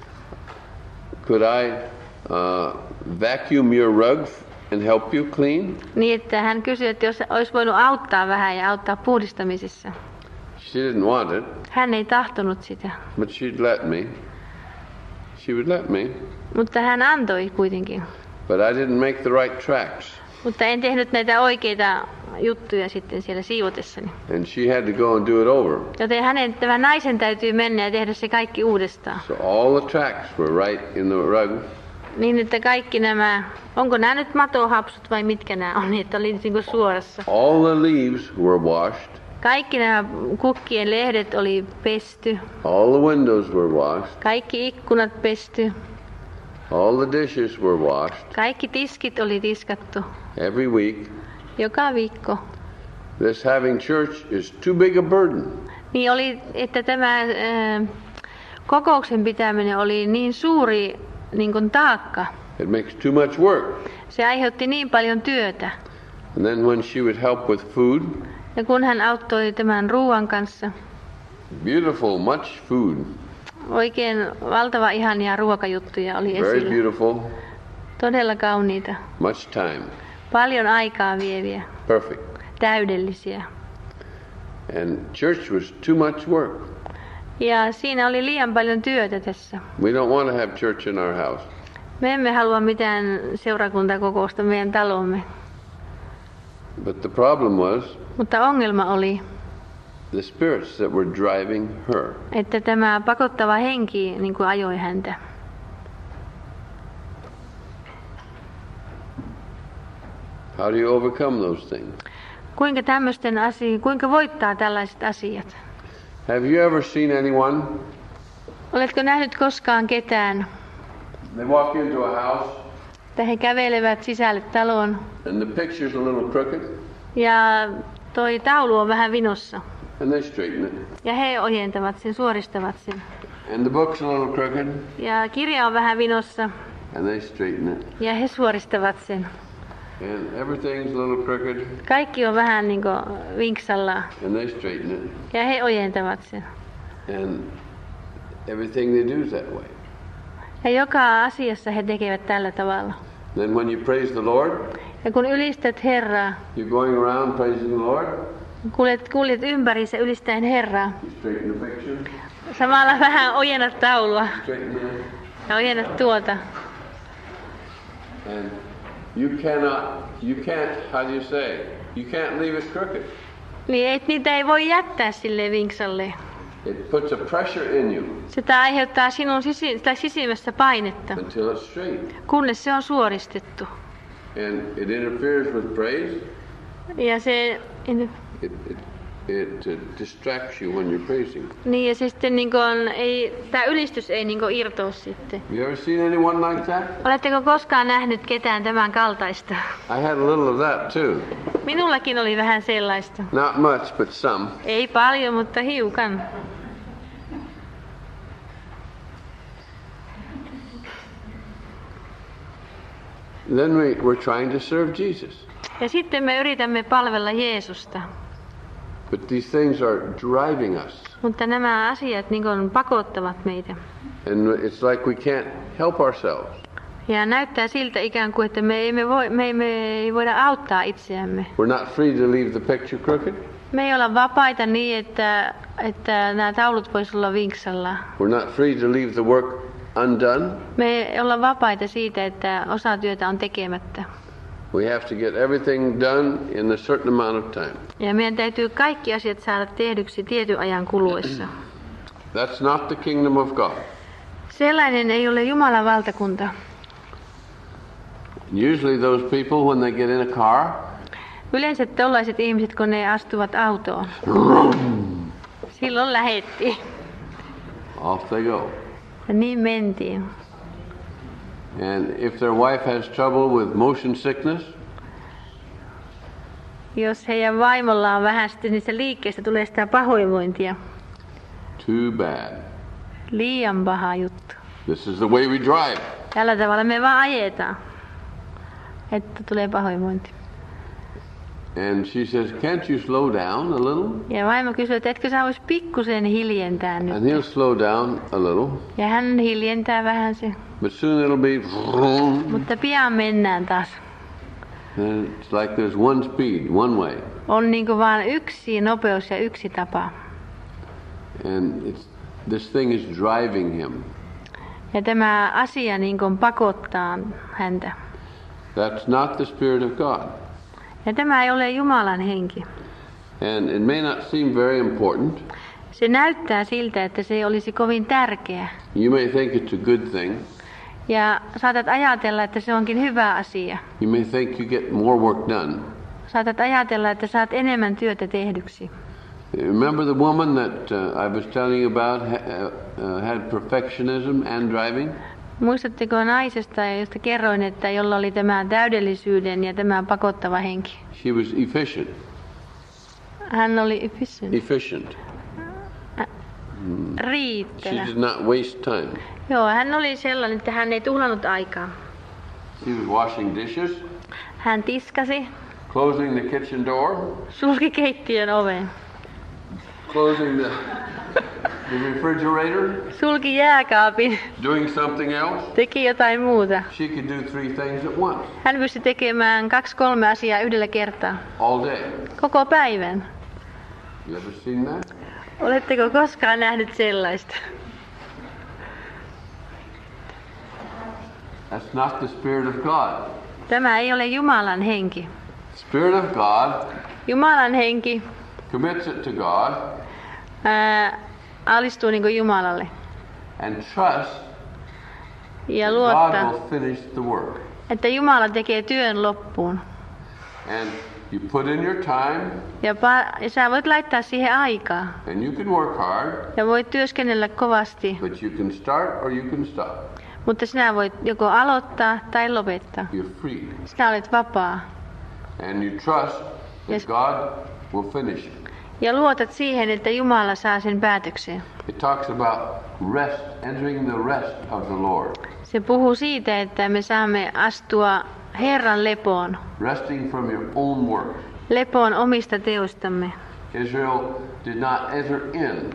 could I uh, vacuum your rug and help you clean? niin että hän kysyi, että jos olisi voinut auttaa vähän ja auttaa puhdistamisessa. She didn't want it, Hän ei tahtonut sitä, but she'd let me. She would let me, mutta hän antoi kuitenkin. but I didn't make the right tracks. Mutta en tehnyt näitä oikeita juttuja sitten siellä siivotessani. And she had to go and do it over. Joten hänen, tämän naisen täytyy mennä ja tehdä se kaikki uudestaan. So all the tracks were right in the rug. Niin, että kaikki nämä, onko nämä nyt matohapsut vai mitkä nämä on, niin että oli niin kuin suorassa. All the leaves were washed. Kaikki nämä kukkien lehdet oli pesty. All the windows were washed. Kaikki ikkunat pesty. All the dishes were washed Kaikki tiskit oli tiskattu. every week. Joka viikko. This having church is too big a burden. Niin oli, että tämä ää, kokouksen pitäminen oli niin suuri niin kuin taakka. It makes too much work. Se aiheutti niin paljon työtä. And then when she would help with food, Ja kun hän auttoi tämän ruoan kanssa, beautiful, much food, oikein valtava ihania ruokajuttuja oli very esillä. beautiful, Todella kauniita. much time, Paljon aikaa vieviä. perfect. Täydellisiä. And church was too much work. Ja siinä oli liian paljon työtä tässä. We don't want to have church in our house. Me emme halua mitään seurakuntakokousta meidän talomme. But the problem was Mutta ongelma oli, the spirits that were driving her. että tämä pakottava henki niin kuin ajoi häntä. How do you overcome those things? Kuinka tämmöisten asioiden, kuinka voittaa tällaiset asiat? Have you ever seen anyone? Oletko nähnyt koskaan ketään, They walk into a house että he kävelevät sisälle taloon and the picture's a little crooked ja toi taulu on vähän vinossa. and they straighten it. Ja he ojentavat sen, suoristavat sen. And the book's a little crooked Ja kirja on vähän vinossa and they straighten it. ja he suoristavat sen. And everything's a little crooked Kaikki on vähän niin kuin vinksalla and they straighten it. ja he ojentavat sen. And everything they do that way. Ja joka asiassa he tekevät tällä tavalla. Then when you praise the Lord, Ja kun ylistät Herraa, you're going around praising the Lord. kuljet, kuljet ympärissä ylistäen Herraa. You straighten the picture. Samalla vähän ojennat taulua Straighten the ja ojennat tuota. And you cannot, you can't, how do you say? You can't leave it crooked. Niin et, niitä ei voi jättää sille vinksalle. It puts a pressure in you Sitä aiheuttaa sinun sisi, tai sisimmässä painetta, until it's straight. kunnes se on suoristettu. And it interferes with praise. Ja se, It, it, it uh, distracts you when you're praising. niin ja se sitten niin kuin, ei, tämä ylistys ei niin kuin irtoa sitten. You ever seen anyone like that? Oletteko koskaan nähnyt ketään tämän kaltaista? I had a little of that too. Minullakin oli vähän sellaista. Not much, but some. Ei paljon, mutta hiukan. Then we, we're trying to serve Jesus. Ja sitten me yritämme palvella Jeesusta. But these things are driving us. Mutta nämä asiat niin kuin pakottavat meitä. And it's like we can't help ourselves. Ja näyttää siltä ikään kuin, että me emme voi, me emme ei voida auttaa itseämme. We're not free to leave the picture crooked. Me ei olla vapaita niin, että, että nämä taulut voisi olla vinksalla. We're not free to leave the work undone. Me ei olla vapaita siitä, että osa työtä on tekemättä. We have to get everything done in a certain amount of time. Ja meidän täytyy kaikki asiat saada tehdyksi tietyn ajan kuluessa. That's not the kingdom of God. Sellainen ei ole Jumalan valtakunta. Usually those people, when they get in a car, Yleensä tällaiset ihmiset, kun ne astuvat autoon, silloin lähettiin. off they go. Ja niin mentiin. And if their wife has trouble with motion sickness, Jos heidän vaimolla on vähän sitten niistä liikkeistä, tulee sitä pahoinvointia. too bad. Liian paha juttu. This is the way we drive. Tällä tavalla me vaan ajetaan, että tulee pahoinvointi. And she says, can't you slow down a little? Ja vaimo kysyy, että etkö sä vois pikkusen hiljentää nyt? And he'll slow down a little. Ja hän hiljentää vähän se. But soon it'll be, Mutta pian mennään taas. and it's like there's one speed, one way. On niinku vaan yksi nopeus ja yksi tapa. And it's, this thing is driving him. Ja tämä asia niinku pakottaa häntä. That's not the Spirit of God. Ja tämä ei ole Jumalan henki. And it may not seem very important. Se näyttää siltä, että se ei olisi kovin tärkeä. You may think it's a good thing. Ja saatat ajatella, että se onkin hyvä asia. You may think you get more work done. Saatat ajatella, että saat enemmän työtä tehdyksi. Remember the woman that uh, I was telling you about ha- uh, had perfectionism and driving? Muistatteko naisesta, josta kerroin, että jolla oli tämä täydellisyyden ja tämä pakottava henki? She was efficient. Hän oli efficient. Efficient. She Riittävä. did not waste time. Joo, hän oli sellainen, että hän ei tuhlannut aikaa. She was washing dishes, Hän tiskasi, closing the kitchen door, sulki keittiön oven, closing the, the refrigerator, sulki jääkaapin, doing something else. teki jotain muuta. She could do three things at once, Hän pystyi tekemään kaksi kolme asiaa yhdellä kertaa. all day. Koko päivän. You ever seen that? Oletteko koskaan nähnyt sellaista? That's not the Spirit of God. Tämä ei ole Jumalan henki. Spirit of God Jumalan henki commits it to God ää, alistuu niin kuin Jumalalle and trusts ja God luottaa, will finish the work. että Jumala tekee työn loppuun. And you put in your time Ja, pa- ja sä voit laittaa siihen aikaa. and you can work hard, Ja voit työskennellä kovasti, but you can start or you can stop. mutta sinä voit joko aloittaa tai lopettaa. You're free. Sinä olet vapaa. And you trust that Yes. God will finish it. Ja luotat siihen, että Jumala saa sen päätökseen. It talks about rest, entering the rest of the Lord. Se puhuu siitä, että me saamme astua Herran lepoon. Resting from your own work. Lepoon omista teoistamme. Israel did not enter in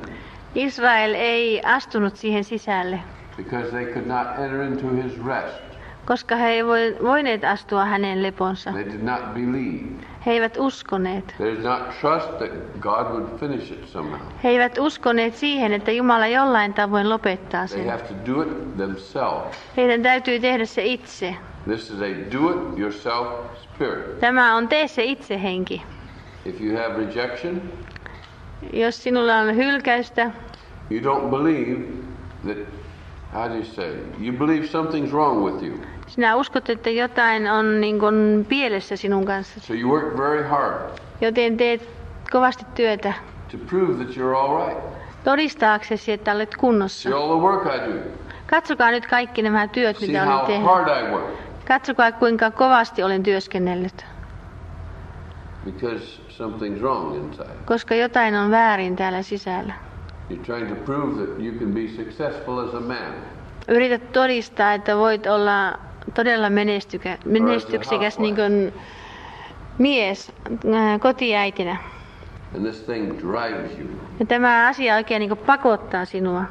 Israel ei astunut siihen sisälle, because they could not enter into his rest. koska he ei voi- voineet astua hänen leponsa. They did not believe. He eivät uskoneet. They did not trust that God would finish it somehow. He eivät uskoneet siihen, että Jumala jollain tavoin lopettaa They sen. have to do it themselves. Heidän täytyy tehdä se itse. This is a do it yourself spirit. Tämä on tee se itse henki. If you have rejection, Jos sinulla on hylkäystä, you don't believe that, how do you say, you believe something's wrong with you. sinä uskot, että jotain on niin kuin pielessä sinun kanssa. So you work very hard Joten teet kovasti työtä to prove that you're all right. todistaaksesi, että olet kunnossa. See all the work I do. Katsokaa nyt kaikki nämä työt, See mitä olen how tehnyt. hard I work. Katsokaa, kuinka kovasti olen työskennellyt. Because something's wrong inside. Koska jotain on väärin täällä sisällä. You're trying to prove that you can be successful as a man. Yrität todistaa, että voit olla todella menestykä, menestyksekäs niin kuin mies äh, kotiäitinä. And this thing drives you. Ja tämä asia oikein niin kuin pakottaa sinua.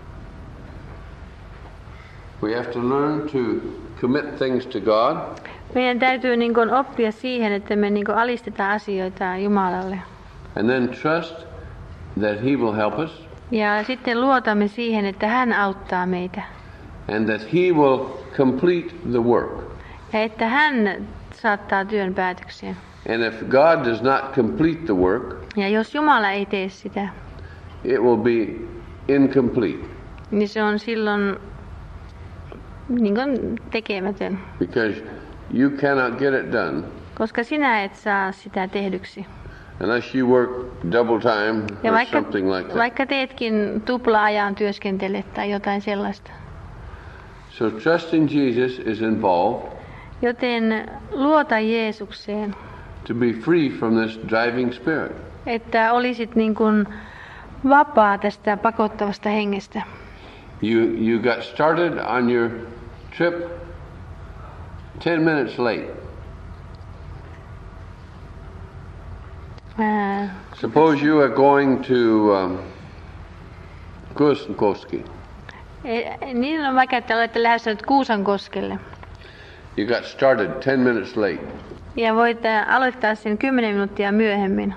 We have to learn to commit things to God Meidän täytyy niin kuin oppia siihen, että me niin kuin alistetaan asioita Jumalalle. and then trust that He will help us Ja sitten luotamme siihen, että hän auttaa meitä. and that He will complete the work. Ja että hän saattaa työn päätökseen. And if God does not complete the work, Ja jos Jumala ei tee sitä, it will be incomplete niin se on silloin niin kuin tekemätön. because you cannot get it done Koska sinä et saa sitä tehdyksi. unless you work double time Ja or vaikka, something like that. vaikka teetkin tupla-ajan työskentelet tai jotain sellaista. So trust in Jesus is involved Joten luota Jeesukseen, to be free from this driving spirit. että olisit niin kuin vapaa tästä pakottavasta hengestä. You you got started on your trip ten minutes late. Ää, Suppose you are going to um, Kuusankoski. e- niin on vaikka, että olette lähdössä nyt Kuusankoskelle. You got started ten minutes late. Ja voit ää, aloittaa sen kymmenen minuuttia myöhemmin.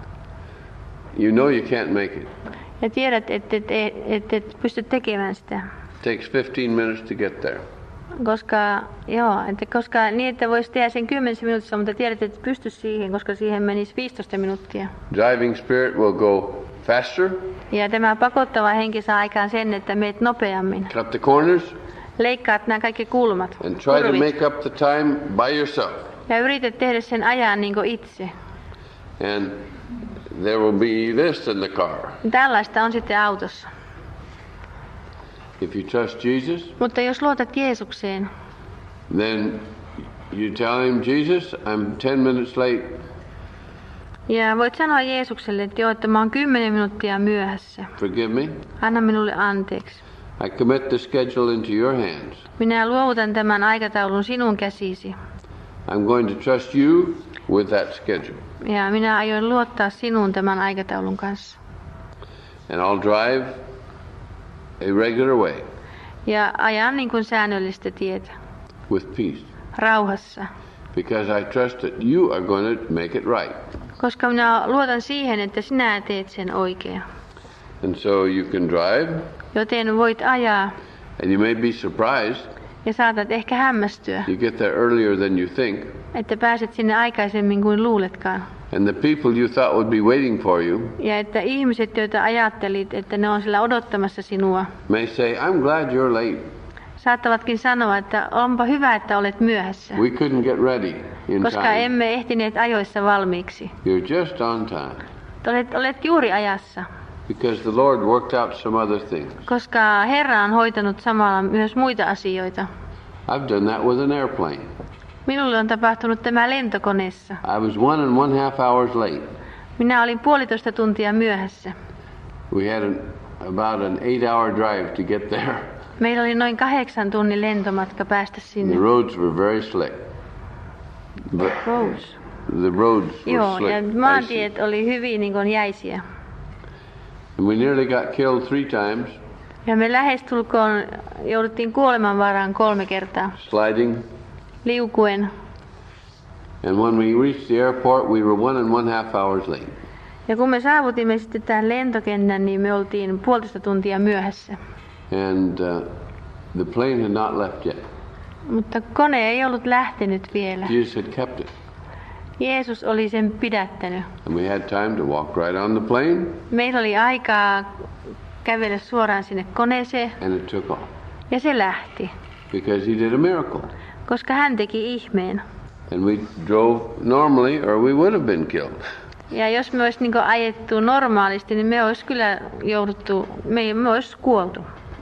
You know you can't make it. Ja tiedät, että et, et, et, et pysty tekemään sitä. Takes fifteen minutes to get there. Koska, joo, että koska niin, että voisi tehdä sen kymmenessä minuutissa, mutta tiedät, että et pysty siihen, koska siihen menisi viisitoista minuuttia. Driving spirit will go faster, Ja tämä pakottava henki saa aikaan sen, että meet nopeammin. cut the corners, Leikkaat nämä kaikki kulmat, and try to kurvit, make up the time by yourself. ja yrität tehdä sen ajan niin kuin itse. And there will be this in the car. Tällaista on sitten autossa. If you trust Jesus, Mutta jos luotat Jeesukseen, then you tell him, Jesus, I'm ten minutes late. ja voit sanoa Jeesukselle, että joo, että mä oon kymmenen minuuttia myöhässä. Forgive me. Anna minulle anteeksi. I commit the schedule into your hands. Minä luovutan tämän aikataulun sinun käsisi. I'm going to trust you with that schedule. Ja minä aion luottaa sinuun tämän aikataulun kanssa. And I'll drive a regular way Ja ajan niin kuin säännöllistä tietä. with peace. Rauhassa. Because I trust that you are going to make it right. Koska minä luotan siihen, että sinä teet sen oikein. And so you can drive, Joten voit ajaa and you may be surprised. ja saatat ehkä hämmästyä, You get there earlier than you think. että pääset sinne aikaisemmin kuin luuletkaan. And the people you thought would be waiting for you Ja että ihmiset, joita ajattelit, että ne on siellä odottamassa sinua, may say, I'm glad you're late. saattavatkin sanoa, että onpa hyvä, että olet myöhässä. We couldn't get ready in Koska time. emme ehtineet ajoissa valmiiksi. You're just on time. Olet, olet juuri ajassa. Because the Lord worked out some other things. Koska Herra on hoitanut samalla myös muita asioita. I've done that with an airplane. Minulle on tapahtunut tämä lentokoneessa. I was one and one half hours late. Minä olin puolitoista tuntia myöhässä. We had an, about an eight hour drive to get there. Meillä oli noin kahdeksan tunnin lentomatka päästä sinne. The roads were very slick. But Roads. the roads were Joo, slick. ja icy. maantiet oli hyvin niin kuin jäisiä. And we nearly got killed three times, Ja me lähestulkoon jouduttiin kuolemanvaaraan kolme kertaa. sliding. Liukuen. And when we reached the airport, we were one and one half hours late. Ja kun me saavutimme sitten tämän lentokentän, niin me oltiin puolitoista tuntia myöhässä. And uh, the plane had not left yet. Mutta kone ei ollut lähtenyt vielä. Jesus had kept it. Jeesus oli sen pidättänyt. And we had time to walk right on the plane, Meillä oli aikaa kävellä suoraan sinne koneeseen and it took off. ja se lähti, Because he did a miracle. koska hän teki ihmeen. And we drove normally, or we would have been killed. Ja jos me olisi niin ajettu normaalisti, niin me olisi kyllä jouduttu, me, me olisi kuoltu.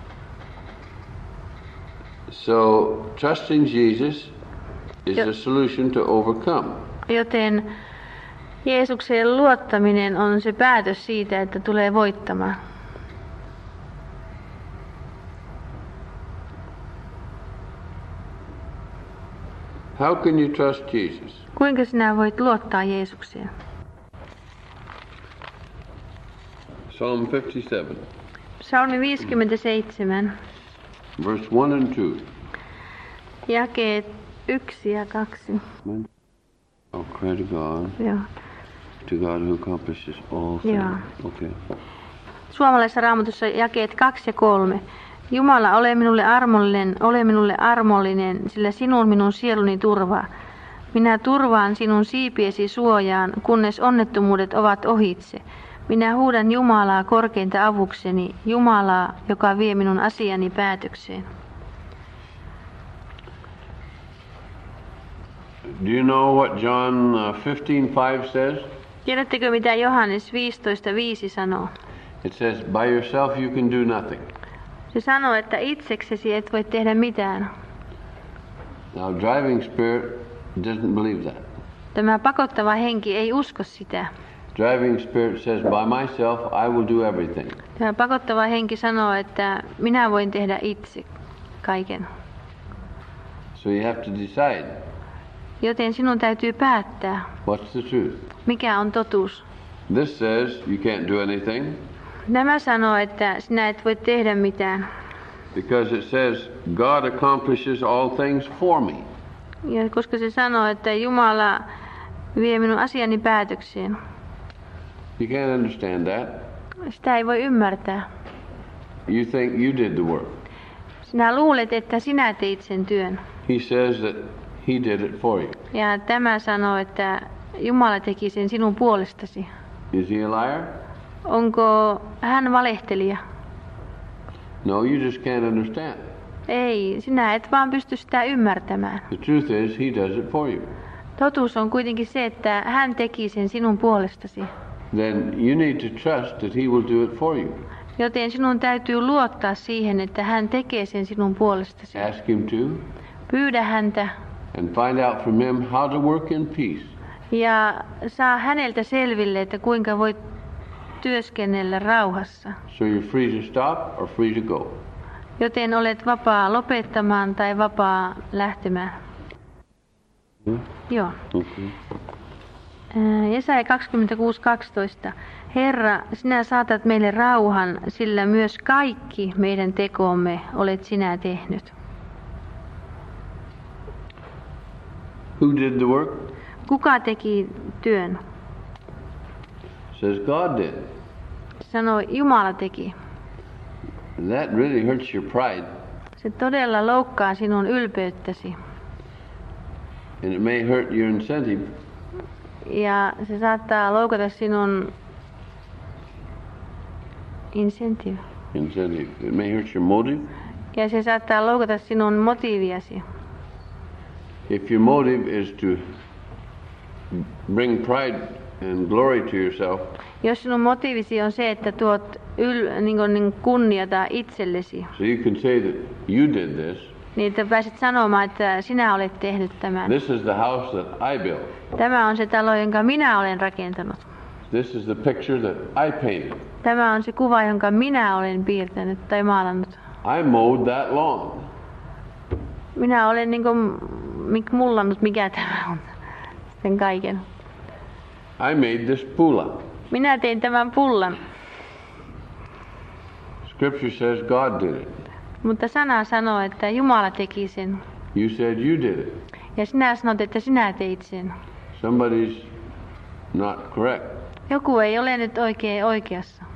So trusting Jesus is Yep. a solution to overcome. Joten Jeesukseen luottaminen on se päätös siitä, että tulee voittamaan. How can you trust Jesus? Kuinka sinä voit luottaa Jeesukseen? Psalm fifty-seven, Psalmi viisikymmentäseitsemän, verse one and two. jakeet yksi ja kaksi. Oh, cry to God, Joo. to God who accomplishes all things. Yeah. Okay. Suomalaisessa Raamatussa jakeet kaksi ja kolme. Jumala, ole minulle armollinen, ole minulle armollinen, sillä sinun minun sieluni turvaa. Minä turvaan sinun siipiesi suojaan, kunnes onnettomuudet ovat ohitse. Minä huudan Jumalaa korkeinta avukseni, Jumalaa, joka vie minun asiani päätökseen. Do you know what John uh, fifteen five says? Tiedättekö, mitä Johannes viisitoista viisi sanoo? It says, by yourself you can do nothing. Se sanoo, että itseksesi et voi tehdä mitään. Now, driving spirit doesn't believe that. Tämä pakottava henki ei usko sitä. Driving spirit says, by myself I will do everything. Tämä pakottava henki sanoo, että minä voin tehdä itse kaiken. So you have to decide, Joten sinun täytyy päättää, what's the truth? mikä on totuus. This says you can't do anything Nämä sanoo, että sinä et voi tehdä mitään. because it says God accomplishes all things for me. Ja koska se sanoo, että Jumala vie minun asiani päätökseen. You can't understand that. Sitä ei voi ymmärtää. You think you did the work. Sinä luulet, että sinä teit sen työn. He says that he did it for you. Ja tämä sanoo, että Jumala teki sen sinun puolestasi. Is he a liar? Onko hän valehtelija? No, you just can't understand. Ei, sinä et vaan pysty sitä ymmärtämään. The truth is he does it for you. Totuus on kuitenkin se, että hän teki sen sinun puolestasi. Then you need to trust that he will do it for you. Joten sinun täytyy luottaa siihen, että hän tekee sen sinun puolestasi. Ask him to Pyydä häntä and find out from him how to work in peace. ja saa häneltä selville, että kuinka voit työskennellä rauhassa. So you're free to stop or free to go. Joten olet vapaa lopettamaan tai vapaa lähtemään. Hmm? Joo. Okay. Ää, Jesaja kaksikymmentäkuusi kaksitoista. Herra, sinä saatat meille rauhan, sillä myös kaikki meidän tekomme olet sinä tehnyt. Who did the work? Kuka teki työn? Says God did. Sanoi, Jumala teki. And that really hurts your pride. Se todella loukkaa sinun ylpeyttäsi. And it may hurt your incentive. Ja se saattaa loukata sinun incentive. Incentive. It may hurt your motive. Ja se saattaa loukata sinun motiiviasi. If your motive is to bring pride and glory to yourself, Jos sinun motiivisi on se, että tuot yl, niin kuin, niin kunniata itsellesi, so you can say that you did this. niin että pääset sanomaan, että sinä olet tehnyt tämän. This is the house that I built. Tämä on se talo, jonka minä olen rakentanut. This is the picture that I painted. Tämä on se kuva, jonka minä olen piirtänyt tai maalannut. I mowed that lawn. Minä olen niin kuin mik, mullannut, mikä tämä on. Sen kaiken. I made this pula. Minä tein tämän pullan. Scripture says God did it. Mutta sana sanoo, että Jumala teki sen. You said you did it. Ja sinä sanot, että sinä teit sen. Somebody's not correct. Joku ei ole nyt oikein oikeassa.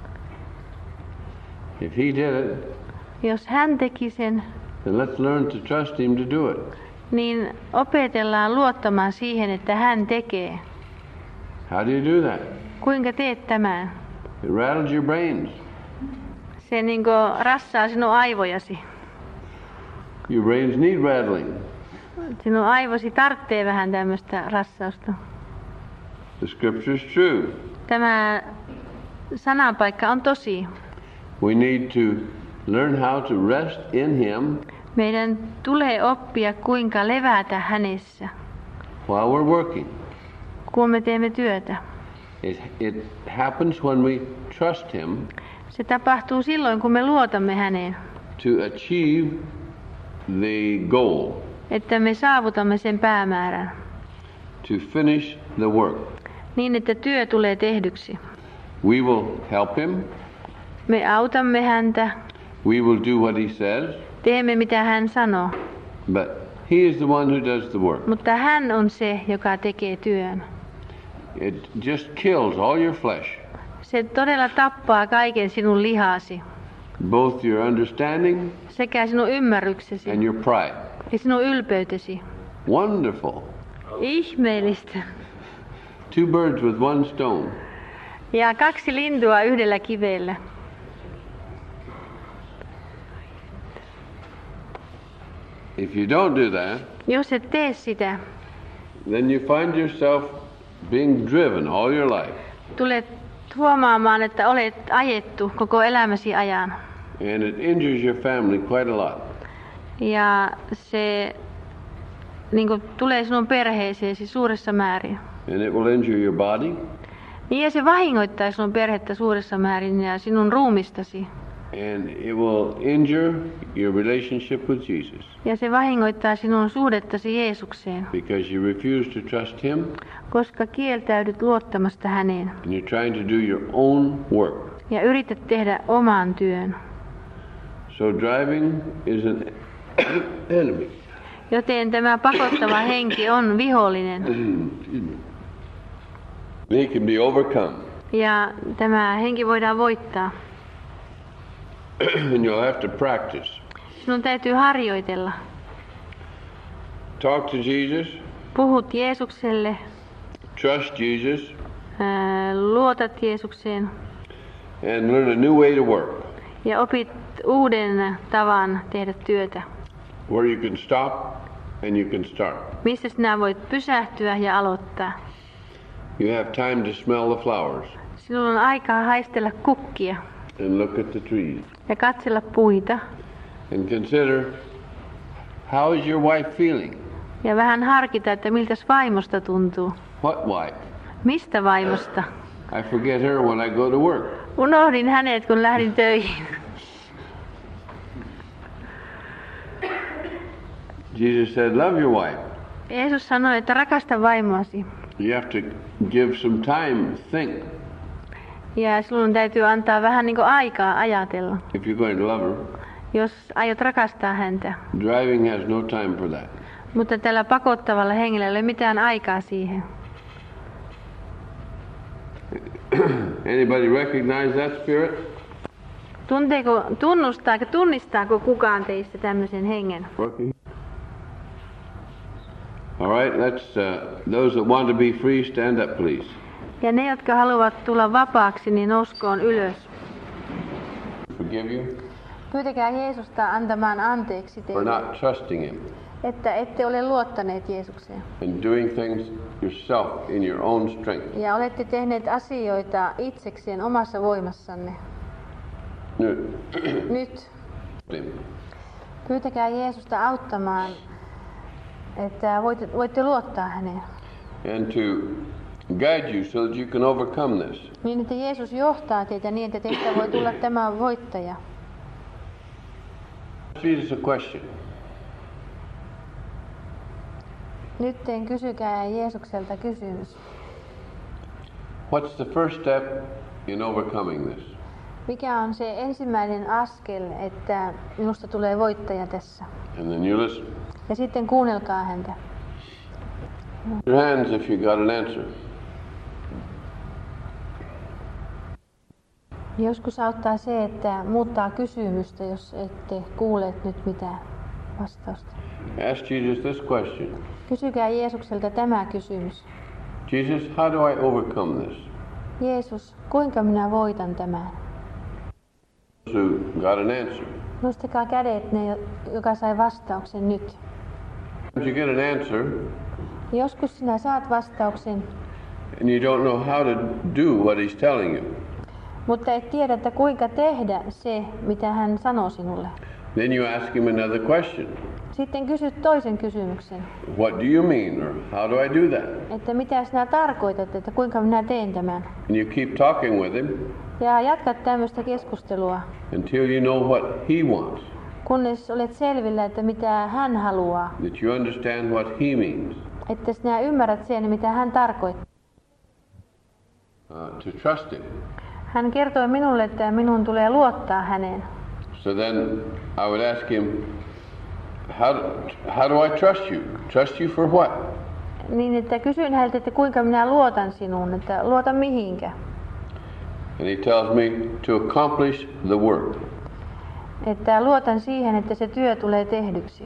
If he did it, Jos hän teki sen, then let's learn to trust him to do it. niin opetellaan luottamaan siihen, että hän tekee. How do you do that? Kuinka teet tämän? It rattles your brains. Se niin kuin rassaa sinun aivojasi. Your brains need rattling. Sinun aivosi tarvitsee vähän tämmöistä rassausta. The scripture is true. Tämä sananpaikka on tosi. We need to learn how to rest in him Meidän tulee oppia, kuinka levätä hänessä, while we're working. kun me teemme työtä. It, it happens when we trust him Se tapahtuu silloin, kun me luotamme häneen, to achieve the goal, että me saavutamme sen päämäärän, to finish the work. niin että työ tulee tehdyksi. We will help him. Me autamme häntä, We will do what he says, teemme mitä hän sanoo, but he is the one who does the work. mutta hän on se, joka tekee työn. It just kills all your flesh, Se todella tappaa kaiken sinun lihasi, both your understanding sekä sinun ymmärryksesi and your pride. ja sinun ylpeytesi. Wonderful. Ihmeellistä. Two birds with one stone. Ja kaksi lintua yhdellä kivellä. If you don't do that, Jos et tee sitä, then you find yourself being driven all your life. tulet huomaamaan, että olet ajettu koko elämäsi ajan. And it injures your family quite a lot. Ja se niin kuin, tulee sinun perheeseesi suuressa määrin. And it will injure your body, Niin ja se vahingoittaa sinun perhettä suuressa määrin ja sinun ruumistasi. and it will injure your relationship with Jesus Ja se vahingoittaa sinun suhdettasi Jeesukseen, because you refuse to trust him koska kieltäydyt luottamasta häneen and you're trying to do your own work. ja yrität tehdä oman työn. So driving is an enemy. Joten tämä pakottava henki on vihollinen He can be overcome. ja tämä henki voidaan voittaa. And you'll have to practice. Sinun täytyy harjoitella. Talk to Jesus, Puhut Jeesukselle, trust Jesus, ää, luotat Jeesukseen and learn a new way to work, ja opit uuden tavan tehdä työtä, where you can stop and you can start. missä sinä voit pysähtyä ja aloittaa. You have time to smell the flowers Sinulla on aikaa haistella kukkia and look at the trees ja katsella puita and consider, how is your wife feeling? ja vähän harkita, että miltäs vaimosta tuntuu. What wife? Mistä vaimosta? I forget her when I go to work. Unohdin hänet, kun lähdin töihin. Jesus said, love your wife. Jeesus sanoi, että rakasta vaimoasi. You have to give some time, think, Ja sinun täytyy antaa vähän niin kuin aikaa ajatella, if you're going to love her. jos aiot rakastaa häntä. Driving has no time for that. Mutta tällä pakottavalla hengellä ei ole mitään aikaa siihen. Anybody recognize that spirit? Tunteeko, tunnustaako, tunnistaako kukaan teistä tämmöisen hengen? Working. All right, let's, uh, those that want to be free, stand up, please. Ja ne, jotka haluavat tulla vapaaksi, niin nouskoon ylös. Forgive you Pyytäkää Jeesusta antamaan anteeksi for teille, not trusting him että ette ole luottaneet Jeesukseen. and doing things yourself in your own strength. Ja olette tehneet asioita itsekseen omassa voimassanne. Nyt. Nyt pyytäkää Jeesusta auttamaan, että voitte, voitte luottaa häneen. And to guide you so that you can overcome this. Niin, että Jeesus johtaa teitä niin, että teistä voi tulla tämä voittaja. Jesus a question. Nyt kysykää Jeesukselta kysymys. What's the first step in overcoming this? Mikä on se ensimmäinen askel, että minusta tulee voittaja tässä? And then you listen. Ja sitten kuunnelkaa häntä. Your hands if you got an answer. Joskus auttaa se, että muuttaa kysymystä, jos ette kuule nyt mitään vastausta. Ask Jesus this question. Kysykää Jeesukselta tämä kysymys. Jesus, how do I overcome this? Jeesus, kuinka minä voitan tämän? Those who got an answer. Nostakaa kädet ne, joka sai vastauksen nyt. If you get an answer Joskus sinä saat vastauksen, and you don't know how to do what he's telling you, mutta et tiedä, että kuinka tehdä se, mitä hän sanoo sinulle. then you ask him another question. Sitten kysyt toisen kysymyksen, What do you mean, or how do I do that? että mitä sinä tarkoitat, että kuinka minä teen tämän. And you keep talking with him Ja jatkat tämmöistä keskustelua, until you know what he wants, kunnes olet selvillä, että mitä hän haluaa. that you understand what he means. Että sinä ymmärrät sen, mitä hän tarkoittaa. Uh, to trust him. Hän kertoi minulle, että minun tulee luottaa häneen. So then I would ask him, how, how do I trust you? Trust you for what? Niin, että kysyin häneltä, että kuinka minä luotan sinuun, että luotan mihinkä. And he tells me to accomplish the work. Että luotan siihen, että se työ tulee tehdyksi.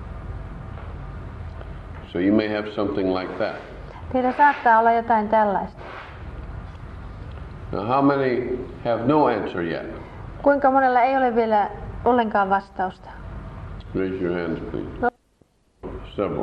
So you may have something like that. Teillä saattaa olla jotain tällaista. Now how many have no answer yet? Kuinka monella ei ole vielä ollenkaan vastausta? Raise your hands, please. No. Several.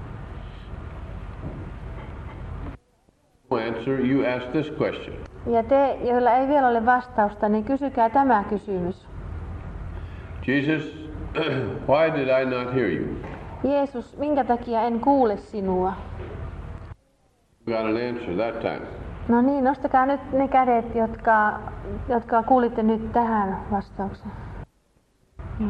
No answer, you ask this question. Ja te, joilla ei vielä ole vastausta, niin kysykää tämä kysymys. Jesus, why did I not hear you? Jeesus, minkä takia en kuule sinua? You got an answer that time. No niin, nostakaa nyt ne kädet, jotka, jotka kuulitte nyt tähän vastaukseen. No.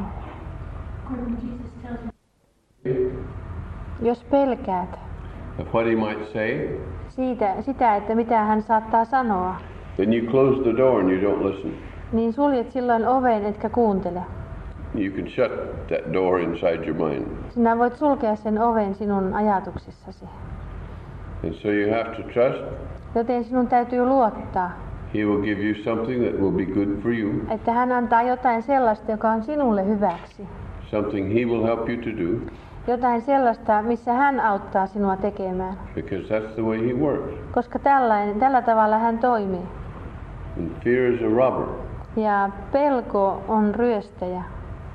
Jos pelkäät Of what he might say, siitä, sitä, että mitä hän saattaa sanoa, then you close the door and you don't listen. niin suljet silloin oven etkä kuuntele. You can shut that door inside your mind. Sinä voit sulkea sen oven sinun ajatuksissasi. And so you have to trust Joten sinun täytyy luottaa, he will give you something that will be good for you, että hän antaa jotain sellaista, joka on sinulle hyväksi. something he will help you to do, Jotain sellaista, missä hän auttaa sinua tekemään. because that's the way he works. Koska tällainen, tällä tavalla hän toimii. And fear is a robber. Ja pelko on ryöstäjä.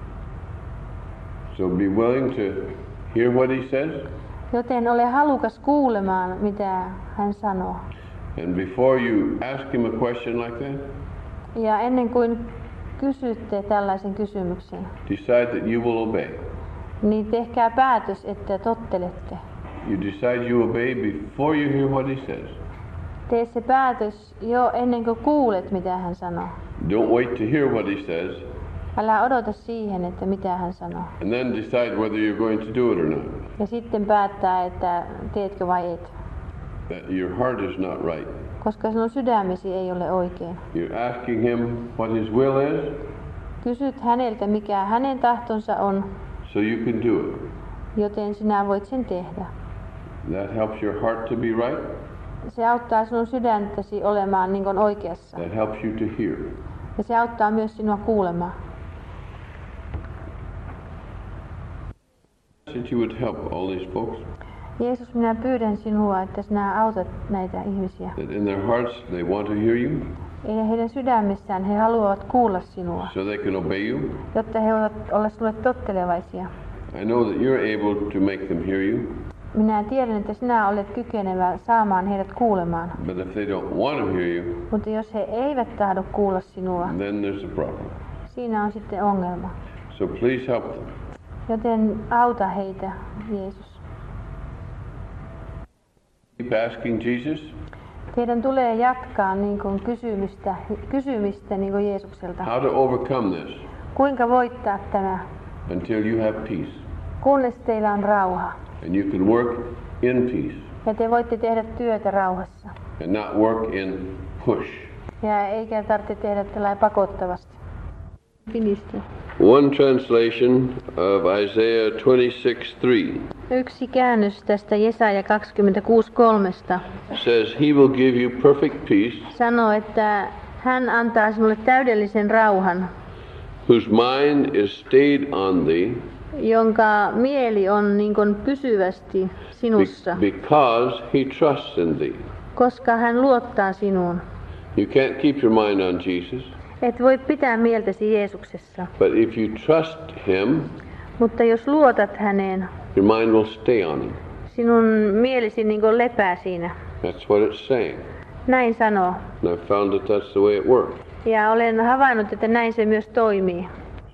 So be willing to hear what he says, Joten ole halukas kuulemaan, mitä hän sanoo. and before you ask him a question like that, Ja ennen kuin kysytte tällaisen kysymyksen, decide that you will obey. niin tehkää päätös, että tottelette. You decide you obey before you hear what he says. Tee se päätös jo ennen kuin kuulet, mitä hän sanoo. Don't wait to hear what he says, Älä odota siihen, että mitä hän sanoo. and then decide whether you're going to do it or not. Ja sitten päättää, että teetkö vai et. That your heart is not right. Koska sinun sydämesi ei ole oikein. You're asking him what his will is, Kysyt häneltä, mikä hänen tahtonsa on, so you can do it. joten sinä voit sen tehdä. That helps your heart to be right. Se auttaa sinun sydäntäsi olemaan niin kuin oikeassa. That helps you to hear. Ja se auttaa myös sinua kuulemaan. That you would help all these folks. Jeesus, minä pyydän sinua, että sinä autat näitä ihmisiä. That in their hearts they want to hear you, Ja heidän sydämissään he haluavat kuulla sinua, so they can obey you. jotta he voivat olla sinulle tottelevaisia. I know that you're able to make them hear you, Minä tiedän, että sinä olet kykenevä saamaan heidät kuulemaan. but if they don't want to hear you, Mutta jos he eivät tahdo kuulla sinua, then there's a problem. siinä on sitten ongelma. So please help them. Joten auta heitä, Jeesus. Keep asking Jesus, Teidän tulee jatkaa niin kuin kysymistä, kysymistä niin kuin Jeesukselta. how to overcome this Kuinka voittaa tämä, until you have peace. kunnes teillä on rauha. And you can work in peace Ja te voitte tehdä työtä rauhassa. and not work in push. Ja eikä tarvitse tehdä tällä pakottavasti. Finistä. One translation of Isaiah twenty-six three Yksi käännös tästä Jesaja kaksikymmentäkuusi kolmesta says, He will give you perfect peace, sanoo, että hän antaa sinulle täydellisen rauhan, whose mind is stayed on thee, jonka mieli on niin kuin pysyvästi be- sinussa, because he trusts in thee. koska hän luottaa sinuun. You can't keep your mind on Jesus, Et voi pitää mieltäsi Jeesuksessa, but if you trust him, mutta jos luotat häneen, your mind will stay on him. sinun mielesi niin kuin lepää siinä. That's what it's saying. Näin sanoo. And I found that that's the way it works. Ja olen havainnut, että näin se myös toimii.